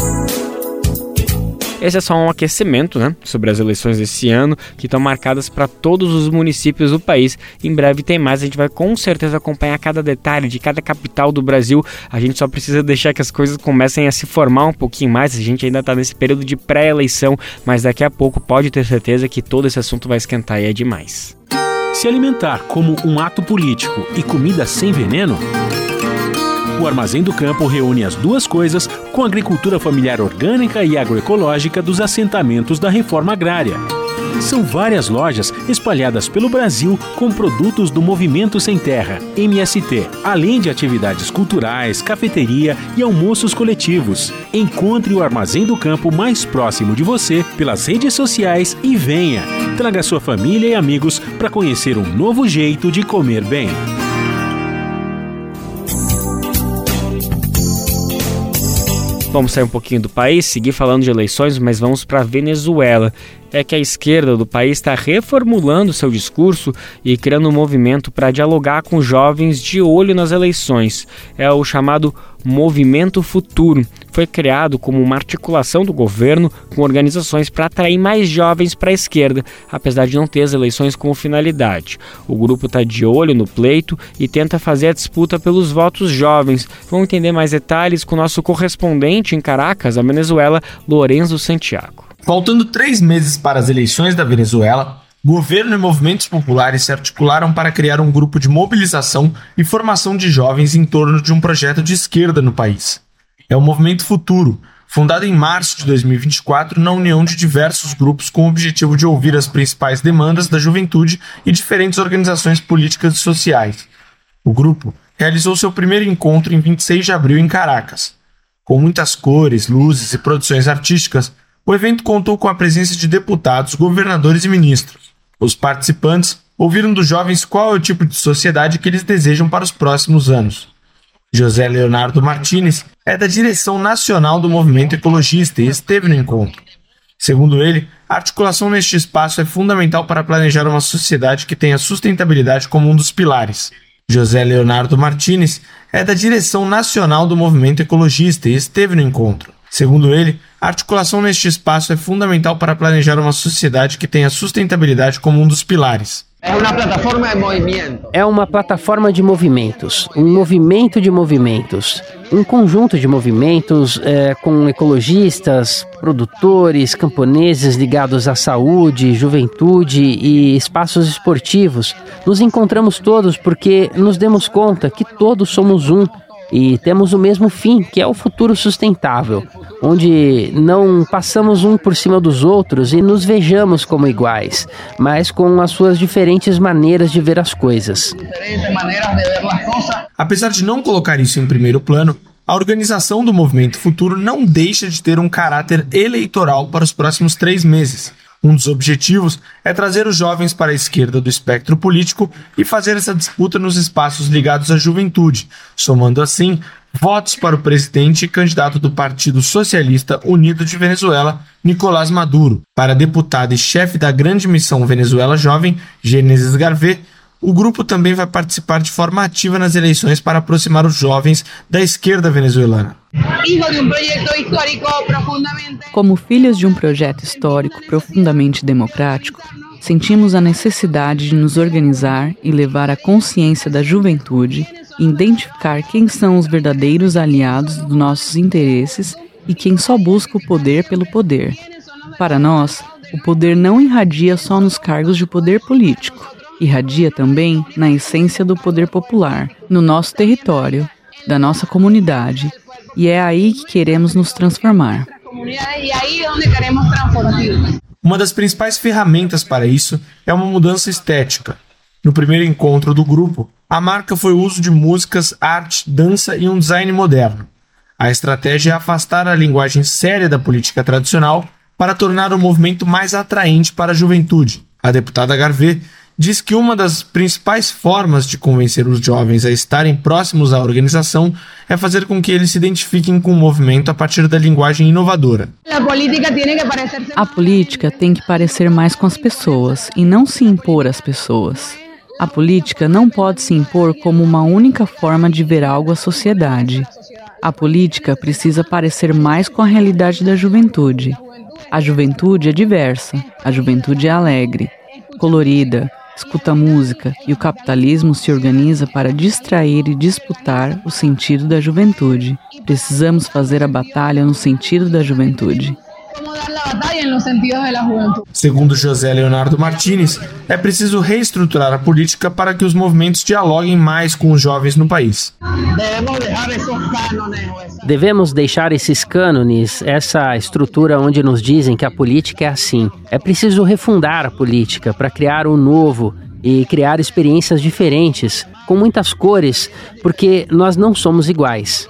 Esse é só um aquecimento, né, sobre as eleições desse ano, que estão marcadas para todos os municípios do país. Em breve tem mais, a gente vai com certeza acompanhar cada detalhe de cada capital do Brasil. A gente só precisa deixar que as coisas comecem a se formar um pouquinho mais. A gente ainda está nesse período de pré-eleição, mas daqui a pouco pode ter certeza que todo esse assunto vai esquentar e é demais. Se alimentar como um ato político e comida sem veneno? O Armazém do Campo reúne as duas coisas com a agricultura familiar orgânica e agroecológica dos assentamentos da reforma agrária. São várias lojas espalhadas pelo Brasil com produtos do Movimento Sem Terra, M S T, além de atividades culturais, cafeteria e almoços coletivos. Encontre o Armazém do Campo mais próximo de você pelas redes sociais e venha. Traga sua família e amigos para conhecer um novo jeito de comer bem. Vamos sair um pouquinho do país, seguir falando de eleições, mas vamos para a Venezuela. É que a esquerda do país está reformulando seu discurso e criando um movimento para dialogar com jovens de olho nas eleições. É o chamado Movimento Futuro. Foi criado como uma articulação do governo com organizações para atrair mais jovens para a esquerda, apesar de não ter as eleições como finalidade. O grupo está de olho no pleito e tenta fazer a disputa pelos votos jovens. Vamos entender mais detalhes com o nosso correspondente em Caracas, a Venezuela, Lorenzo Santiago. Faltando três meses para as eleições da Venezuela, governo e movimentos populares se articularam para criar um grupo de mobilização e formação de jovens em torno de um projeto de esquerda no país. É o Movimento Futuro, fundado em março de dois mil e vinte e quatro na união de diversos grupos com o objetivo de ouvir as principais demandas da juventude e diferentes organizações políticas e sociais. O grupo realizou seu primeiro encontro em vinte e seis de abril em Caracas. Com muitas cores, luzes e produções artísticas, o evento contou com a presença de deputados, governadores e ministros. Os participantes ouviram dos jovens qual é o tipo de sociedade que eles desejam para os próximos anos. José Leonardo Martínez é da direção nacional do movimento ecologista e esteve no encontro. Segundo ele, a articulação neste espaço é fundamental para planejar uma sociedade que tenha sustentabilidade como um dos pilares. José Leonardo Martínez é da direção nacional do movimento ecologista e esteve no encontro. Segundo ele, a articulação neste espaço é fundamental para planejar uma sociedade que tenha sustentabilidade como um dos pilares. É uma plataforma de movimento. É uma plataforma de movimentos, um movimento de movimentos, um conjunto de movimentos é, com ecologistas, produtores, camponeses ligados à saúde, juventude e espaços esportivos. Nos encontramos todos porque nos demos conta que todos somos um e temos o mesmo fim, que é o futuro sustentável, onde não passamos um por cima dos outros e nos vejamos como iguais, mas com as suas diferentes maneiras de ver as coisas. Apesar de não colocar isso em primeiro plano, a organização do Movimento Futuro não deixa de ter um caráter eleitoral para os próximos três meses. Um dos objetivos é trazer os jovens para a esquerda do espectro político e fazer essa disputa nos espaços ligados à juventude, somando assim votos para o presidente e candidato do Partido Socialista Unido de Venezuela, Nicolás Maduro. Para a deputada e chefe da Grande Missão Venezuela Jovem, Gênesis Garvey, o grupo também vai participar de forma ativa nas eleições para aproximar os jovens da esquerda venezuelana. Como filhos de um projeto histórico profundamente democrático, sentimos a necessidade de nos organizar e levar a consciência da juventude, identificar quem são os verdadeiros aliados dos nossos interesses e quem só busca o poder pelo poder. Para nós, o poder não irradia só nos cargos de poder político. Irradia também na essência do poder popular, no nosso território, da nossa comunidade, e é aí que queremos nos transformar. Uma das principais ferramentas para isso é uma mudança estética. No primeiro encontro do grupo, a marca foi o uso de músicas, arte, dança e um design moderno. A estratégia é afastar a linguagem séria da política tradicional para tornar o movimento mais atraente para a juventude. A deputada Garvey diz que uma das principais formas de convencer os jovens a estarem próximos à organização é fazer com que eles se identifiquem com o movimento a partir da linguagem inovadora. A política tem que parecer mais com as pessoas e não se impor às pessoas. A política não pode se impor como uma única forma de ver algo à sociedade. A política precisa parecer mais com a realidade da juventude. A juventude é diversa, a juventude é alegre, colorida, escuta música, e o capitalismo se organiza para distrair e disputar o sentido da juventude. Precisamos fazer a batalha no sentido da juventude. Segundo José Leonardo Martínez, é preciso reestruturar a política para que os movimentos dialoguem mais com os jovens no país. Devemos deixar esses cânones, essa estrutura onde nos dizem que a política é assim. É preciso refundar a política para criar o novo e criar experiências diferentes, com muitas cores, porque nós não somos iguais.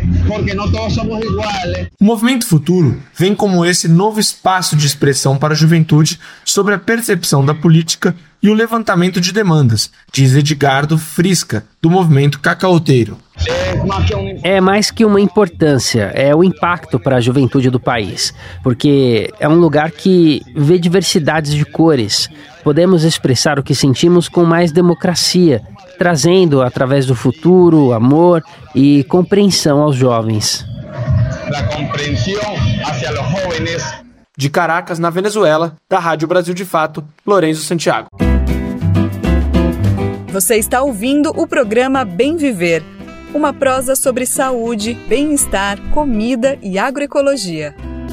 O Movimento Futuro vem como esse novo espaço de expressão para a juventude sobre a percepção da política e o levantamento de demandas, diz Edgardo Frisca, do Movimento Cacauteiro. É mais que uma importância, é o impacto para a juventude do país, porque é um lugar que vê diversidades de cores. Podemos expressar o que sentimos com mais democracia, trazendo, através do futuro, amor e compreensão aos jovens. De Caracas, na Venezuela, da Rádio Brasil de Fato, Lorenzo Santiago. Você está ouvindo o programa Bem Viver, uma prosa sobre saúde, bem-estar, comida e agroecologia.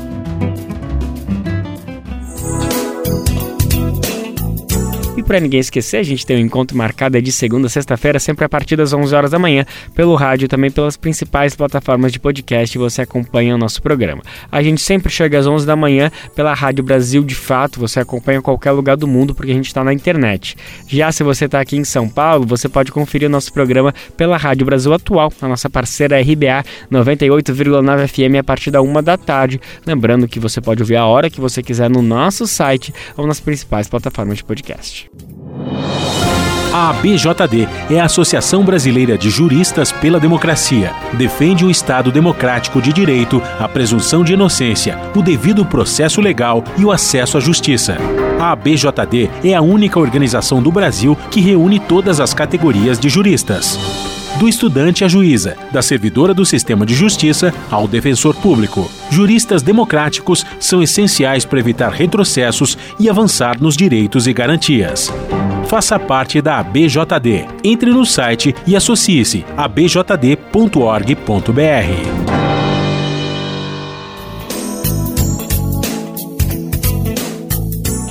E para ninguém esquecer, a gente tem um encontro marcado de segunda a sexta-feira, sempre a partir das onze horas da manhã, pelo rádio e também pelas principais plataformas de podcast, e você acompanha o nosso programa. A gente sempre chega às onze da manhã pela Rádio Brasil de Fato, você acompanha em qualquer lugar do mundo porque a gente está na internet. Já se você está aqui em São Paulo, você pode conferir o nosso programa pela Rádio Brasil Atual, a nossa parceira R B A noventa e oito vírgula nove F M a partir da uma da tarde. Lembrando que você pode ouvir a hora que você quiser no nosso site ou nas principais plataformas de podcast. A A B J D é a Associação Brasileira de Juristas pela Democracia. Defende o Estado democrático de direito, a presunção de inocência, o devido processo legal e o acesso à justiça. A A B J D é a única organização do Brasil que reúne todas as categorias de juristas. Do estudante à juíza, da servidora do sistema de justiça ao defensor público. Juristas democráticos são essenciais para evitar retrocessos e avançar nos direitos e garantias. Faça parte da A B J D. Entre no site e associe-se a b j d ponto org ponto b r.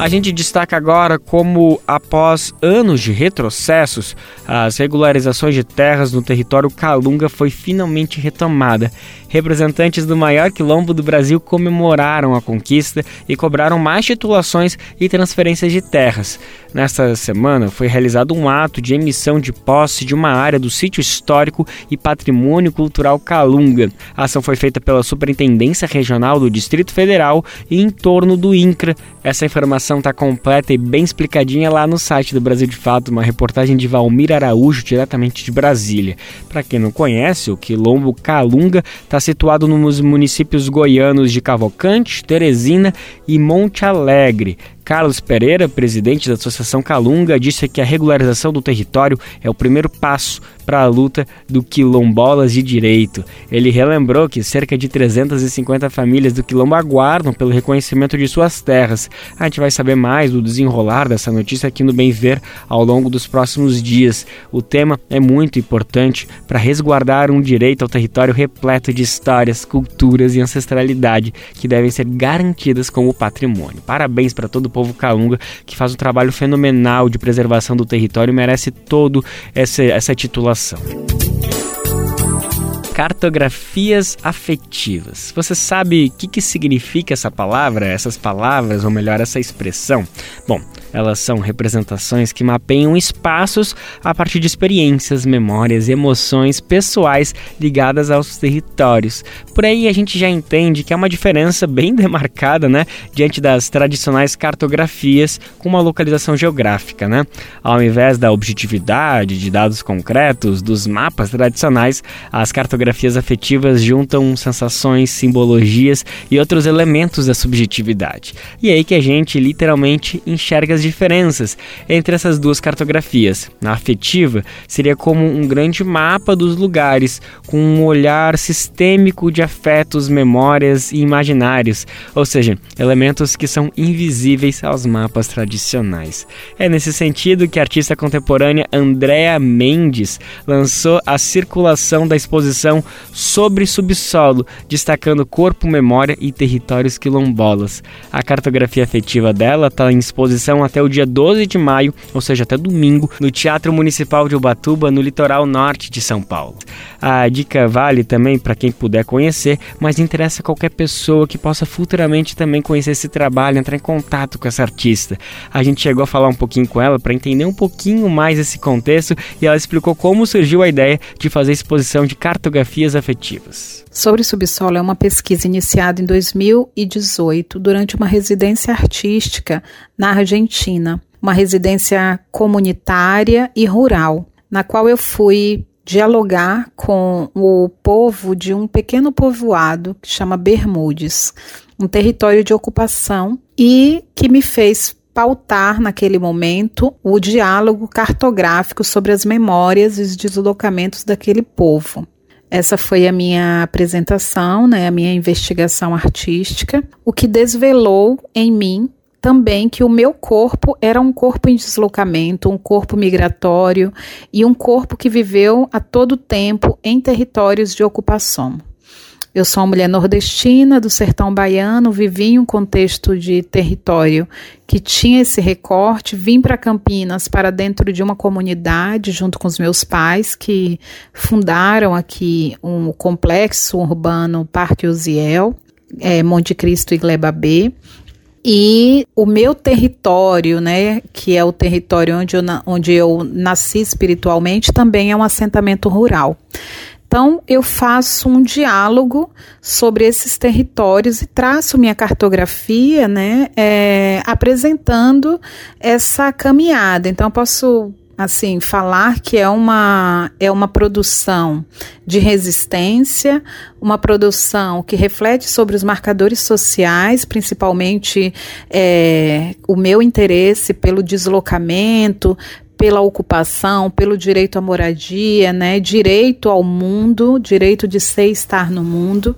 A gente destaca agora como, após anos de retrocessos, as regularizações de terras no território Calunga foi finalmente retomada. Representantes do maior quilombo do Brasil comemoraram a conquista e cobraram mais titulações e transferências de terras. Nesta semana foi realizado um ato de emissão de posse de uma área do sítio histórico e patrimônio cultural Calunga. A ação foi feita pela Superintendência Regional do Distrito Federal e em torno do INCRA. Essa informação está completa e bem explicadinha lá no site do Brasil de Fato, uma reportagem de Valmir Araújo, diretamente de Brasília. Para quem não conhece, o quilombo Calunga está situado nos municípios goianos de Cavalcante, Teresina e Monte Alegre. Carlos Pereira, presidente da Associação Calunga, disse que a regularização do território é o primeiro passo para a luta do quilombolas de direito. Ele relembrou que cerca de trezentas e cinquenta famílias do quilombo aguardam pelo reconhecimento de suas terras. A gente vai saber mais do desenrolar dessa notícia aqui no Bem Viver ao longo dos próximos dias. O tema é muito importante para resguardar um direito ao território repleto de histórias, culturas e ancestralidade que devem ser garantidas como patrimônio. Parabéns para todo o povo Calunga, que faz um trabalho fenomenal de preservação do território e merece toda essa, essa titulação. Cartografias afetivas. Você sabe o que, que significa essa palavra, essas palavras, ou melhor, essa expressão? Bom, elas são representações que mapeiam espaços a partir de experiências, memórias e emoções pessoais ligadas aos territórios. Por aí a gente já entende que há uma diferença bem demarcada, né, diante das tradicionais cartografias com uma localização geográfica, né? Ao invés da objetividade de dados concretos dos mapas tradicionais, as cartografias afetivas juntam sensações, simbologias e outros elementos da subjetividade. E é aí que a gente literalmente enxerga as diferenças entre essas duas cartografias. A afetiva seria como um grande mapa dos lugares, com um olhar sistêmico de afetos, memórias e imaginários, ou seja, elementos que são invisíveis aos mapas tradicionais. É nesse sentido que a artista contemporânea Andréa Mendes lançou a circulação da exposição Sobre Subsolo, destacando corpo, memória e territórios quilombolas. A cartografia afetiva dela está em exposição até o dia doze de maio, ou seja, até domingo, no Teatro Municipal de Ubatuba, no litoral norte de São Paulo. A dica vale também para quem puder conhecer, mas interessa a qualquer pessoa que possa futuramente também conhecer esse trabalho, entrar em contato com essa artista. A gente chegou a falar um pouquinho com ela para entender um pouquinho mais esse contexto e ela explicou como surgiu a ideia de fazer a exposição de cartografias afetivas. Sobre Subsolo é uma pesquisa iniciada em dois mil e dezoito durante uma residência artística na Argentina, uma residência comunitária e rural, na qual eu fui dialogar com o povo de um pequeno povoado que chama Bermudes, um território de ocupação, e que me fez pautar naquele momento o diálogo cartográfico sobre as memórias e os deslocamentos daquele povo. Essa foi a minha apresentação, né, a minha investigação artística, o que desvelou em mim também que o meu corpo era um corpo em deslocamento, um corpo migratório e um corpo que viveu a todo tempo em territórios de ocupação. Eu sou uma mulher nordestina do sertão baiano, vivi em um contexto de território que tinha esse recorte, vim para Campinas para dentro de uma comunidade junto com os meus pais que fundaram aqui um complexo urbano Parque Uziel, é, Monte Cristo e Gleba B. E o meu território, né, que é o território onde eu, onde eu nasci espiritualmente, também é um assentamento rural. Então, eu faço um diálogo sobre esses territórios e traço minha cartografia, né, é, apresentando essa caminhada. Então, eu posso, assim, falar que é uma, é uma produção de resistência, uma produção que reflete sobre os marcadores sociais, principalmente é, o meu interesse pelo deslocamento, pela ocupação, pelo direito à moradia, né, direito ao mundo, direito de ser e estar no mundo.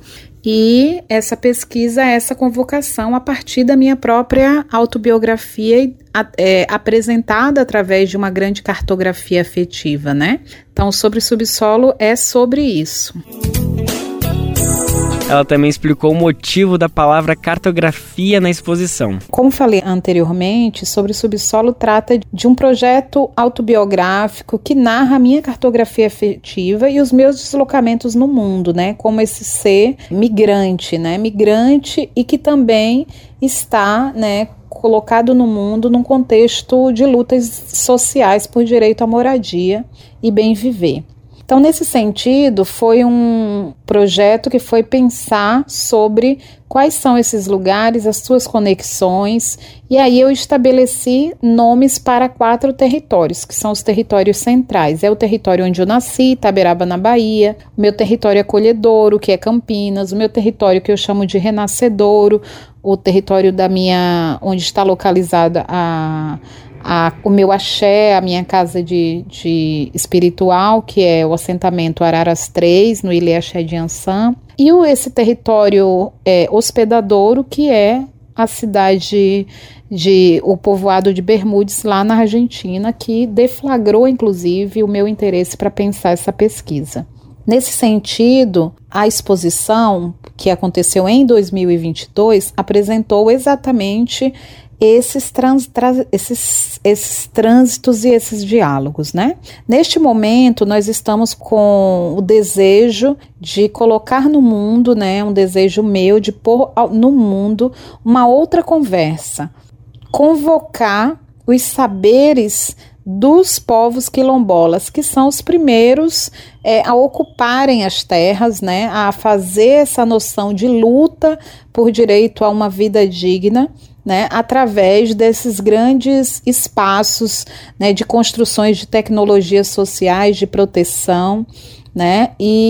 E essa pesquisa, essa convocação a partir da minha própria autobiografia é, apresentada através de uma grande cartografia afetiva, né? Então, Sobre Subsolo é sobre isso. Ela também explicou o motivo da palavra cartografia na exposição. Como falei anteriormente, Sobre Subsolo trata de um projeto autobiográfico que narra a minha cartografia afetiva e os meus deslocamentos no mundo, né? Como esse ser migrante, né? Migrante e que também está, né, colocado no mundo num contexto de lutas sociais por direito à moradia e bem viver. Então, nesse sentido, foi um projeto que foi pensar sobre quais são esses lugares, as suas conexões, e aí eu estabeleci nomes para quatro territórios, que são os territórios centrais. É o território onde eu nasci, Itaberaba, na Bahia, o meu território acolhedouro, que é Campinas, o meu território que eu chamo de renascedouro, o território da minha, onde está localizada a... A, o meu axé, a minha casa de, de espiritual, que é o assentamento Araras três, no Ilê Axé de Ançã, e o, esse território é, hospedadouro, que é a cidade de o povoado de Bermudes, lá na Argentina, que deflagrou, inclusive, o meu interesse para pensar essa pesquisa. Nesse sentido, a exposição, que aconteceu em dois mil e vinte e dois, apresentou exatamente Esses, trans, tra, esses, esses trânsitos e esses diálogos, né? Neste momento, nós estamos com o desejo de colocar no mundo, né, um desejo meu de pôr no mundo uma outra conversa, convocar os saberes dos povos quilombolas, que são os primeiros é, a ocuparem as terras, né, a fazer essa noção de luta por direito a uma vida digna, né, através desses grandes espaços, né, de construções de tecnologias sociais, de proteção, né,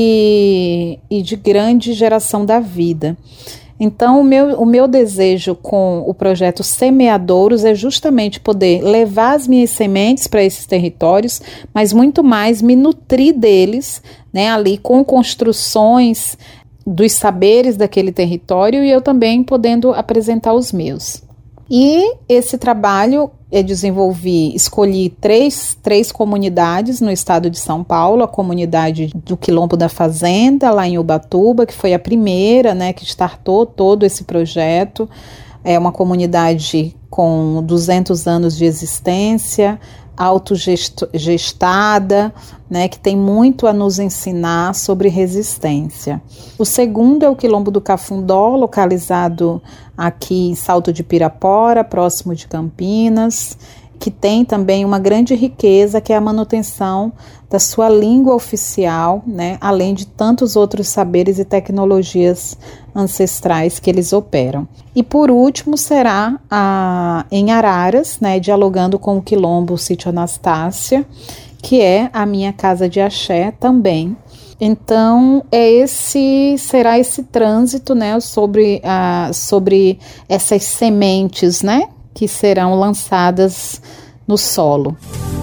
e, e de grande geração da vida. Então, o meu, o meu desejo com o projeto Semeadouros é justamente poder levar as minhas sementes para esses territórios, mas muito mais me nutrir deles, né, ali com construções dos saberes daquele território e eu também podendo apresentar os meus. E esse trabalho eu desenvolvi, escolhi três, três comunidades no estado de São Paulo, a comunidade do Quilombo da Fazenda, lá em Ubatuba, que foi a primeira, né, que startou todo esse projeto. É uma comunidade com duzentos anos de existência, autogestada, né, que tem muito a nos ensinar sobre resistência. O segundo é o Quilombo do Cafundó, localizado aqui em Salto de Pirapora, próximo de Campinas, que tem também uma grande riqueza, que é a manutenção da sua língua oficial, né, além de tantos outros saberes e tecnologias ancestrais que eles operam. E por último será a, em Araras, né, dialogando com o Quilombo Sítio Anastácia, que é a minha casa de axé também. Então, é esse, será esse trânsito, né, sobre, a, sobre essas sementes, né, que serão lançadas no solo.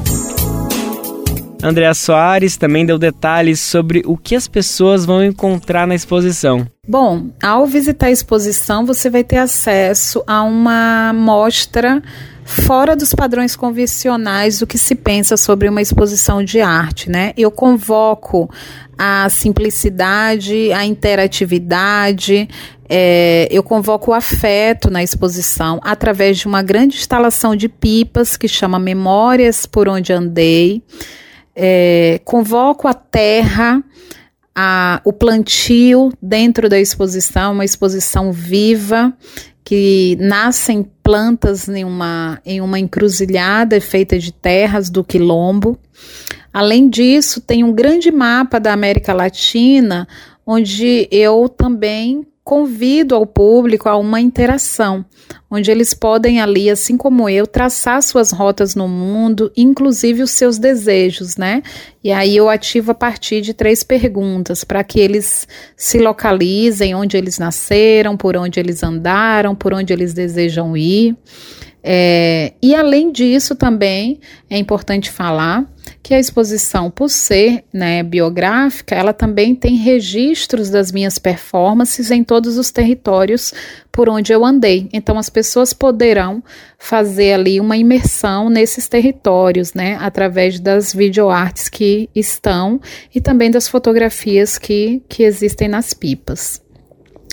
Andréa Soares também deu detalhes sobre o que as pessoas vão encontrar na exposição. Bom, ao visitar a exposição, você vai ter acesso a uma mostra fora dos padrões convencionais do que se pensa sobre uma exposição de arte, né? Eu convoco a simplicidade, a interatividade, é, eu convoco o afeto na exposição através de uma grande instalação de pipas que chama Memórias por Onde Andei. É, convoco a terra, a, o plantio dentro da exposição, uma exposição viva, que nascem plantas em uma, em uma encruzilhada feita de terras do Quilombo. Além disso, tem um grande mapa da América Latina, onde eu também convido ao público a uma interação, onde eles podem ali, assim como eu, traçar suas rotas no mundo, inclusive os seus desejos, né? E aí eu ativo a partir de três perguntas, para que eles se localizem onde eles nasceram, por onde eles andaram, por onde eles desejam ir. É, e além disso também é importante falar que a exposição, por ser, né, biográfica, ela também tem registros das minhas performances em todos os territórios por onde eu andei. Então as pessoas poderão fazer ali uma imersão nesses territórios, né, através das videoartes que estão e também das fotografias que, que existem nas pipas.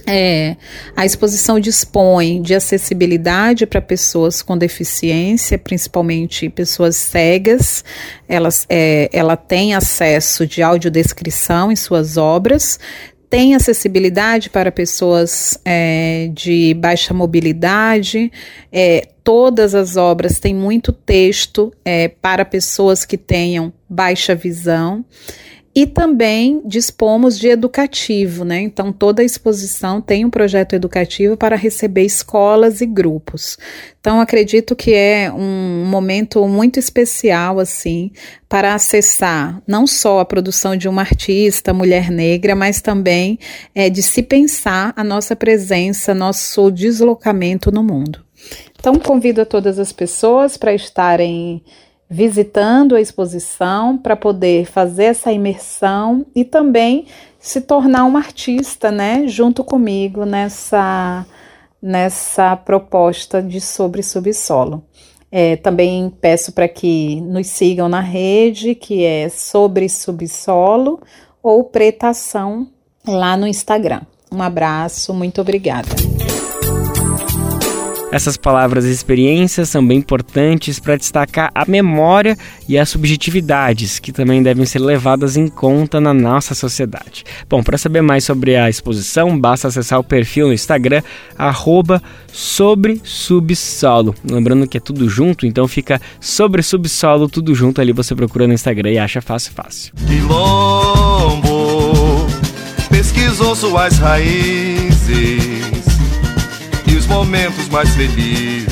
É, a exposição dispõe de acessibilidade para pessoas com deficiência, principalmente pessoas cegas. Elas, é, ela tem acesso de audiodescrição em suas obras, tem acessibilidade para pessoas é, de baixa mobilidade. É, todas as obras têm muito texto é, para pessoas que tenham baixa visão. E também dispomos de educativo, né? Então, toda a exposição tem um projeto educativo para receber escolas e grupos. Então, acredito que é um momento muito especial, assim, para acessar não só a produção de uma artista, mulher negra, mas também é, de se pensar a nossa presença, nosso deslocamento no mundo. Então, convido a todas as pessoas para estarem visitando a exposição, para poder fazer essa imersão e também se tornar um artista, né, junto comigo nessa, nessa proposta de Sobre Subsolo. É, também peço para que nos sigam na rede, que é Sobre Subsolo ou Pretação lá no Instagram. Um abraço, muito obrigada. Essas palavras e experiências são bem importantes para destacar a memória e as subjetividades que também devem ser levadas em conta na nossa sociedade. Bom, para saber mais sobre a exposição, basta acessar o perfil no Instagram, arroba Sobre Subsolo. Lembrando que é tudo junto, então fica Sobre Subsolo, tudo junto ali, você procura no Instagram e acha fácil, fácil. Quilombo pesquisou suas raízes e os momentos mais felizes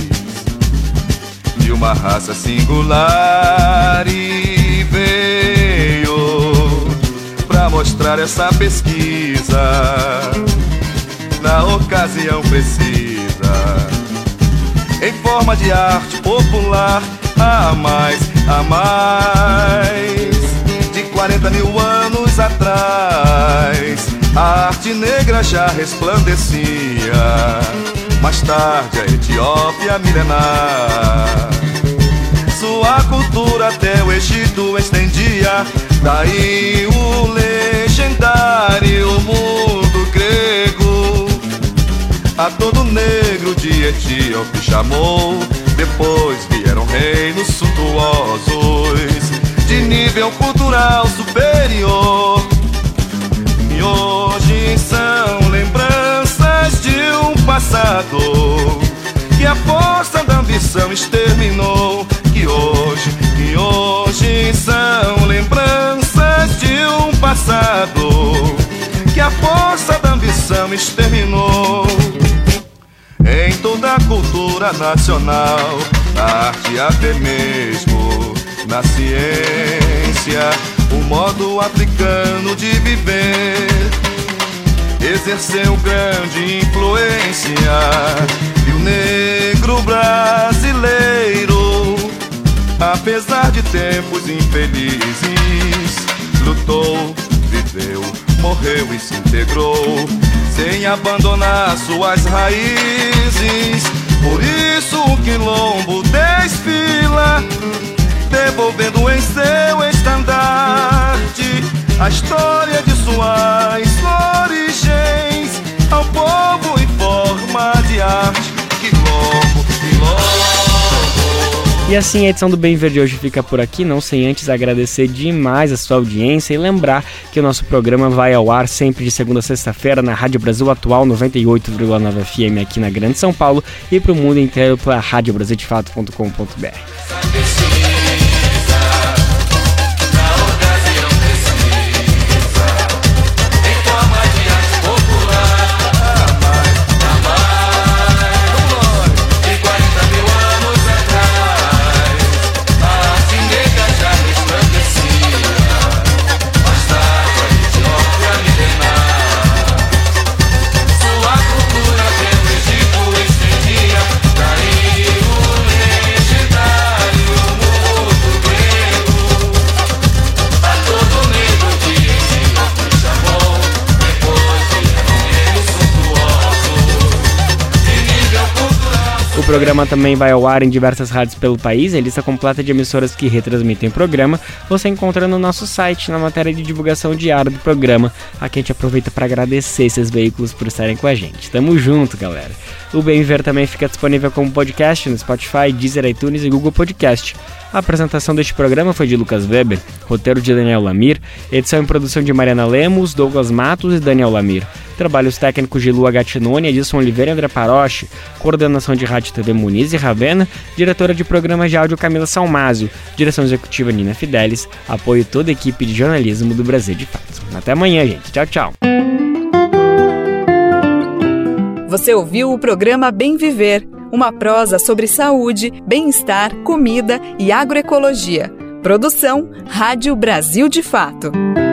de uma raça singular, e veio pra mostrar essa pesquisa na ocasião precisa, em forma de arte popular, a mais, a mais de quarenta mil anos atrás. A arte negra já resplandecia, mais tarde a Etiópia milenar. Sua cultura até o Egito estendia, daí o legendário mundo grego a todo negro de Etíope chamou. Depois vieram reinos suntuosos de nível cultural superior, e hoje são lembranças de um passado que a força da ambição exterminou. Que hoje, que hoje são lembranças de um passado que a força da ambição exterminou. Em toda a cultura nacional, na arte até mesmo na ciência, o modo africano de viver exerceu grande influência, e o negro brasileiro, apesar de tempos infelizes, lutou, viveu, morreu e se integrou, sem abandonar suas raízes. Por isso o quilombo desfila, devolvendo em seu estandarte a história de suas origens ao povo em forma de arte. Quilombo, quilombo. E assim a edição do Bem Ver de hoje fica por aqui, não sem antes agradecer demais a sua audiência e lembrar que o nosso programa vai ao ar sempre de segunda a sexta-feira na Rádio Brasil Atual noventa e oito vírgula nove F M aqui na Grande São Paulo e para o mundo inteiro pela rádio brasil de fato ponto com ponto b r. Legendário programa também vai ao ar em diversas rádios pelo país. A lista completa de emissoras que retransmitem o programa você encontra no nosso site, na matéria de divulgação diária do programa. Aqui a gente aproveita para agradecer esses veículos por estarem com a gente. Tamo junto, galera. O Bem Viver também fica disponível como podcast no Spotify, Deezer, iTunes e Google Podcast. A apresentação deste programa foi de Lucas Weber, roteiro de Daniel Lamir, edição e produção de Mariana Lemos, Douglas Matos e Daniel Lamir. Trabalhos técnicos de Lua Gattinoni, Edson Oliveira e André Paroche, coordenação de rádio e T V Muniz e Ravena, diretora de programas de áudio Camila Salmásio, direção executiva Nina Fidelis, apoio toda a equipe de jornalismo do Brasil de Fato. Até amanhã, gente. Tchau, tchau. Você ouviu o programa Bem Viver, uma prosa sobre saúde, bem-estar, comida e agroecologia. Produção Rádio Brasil de Fato.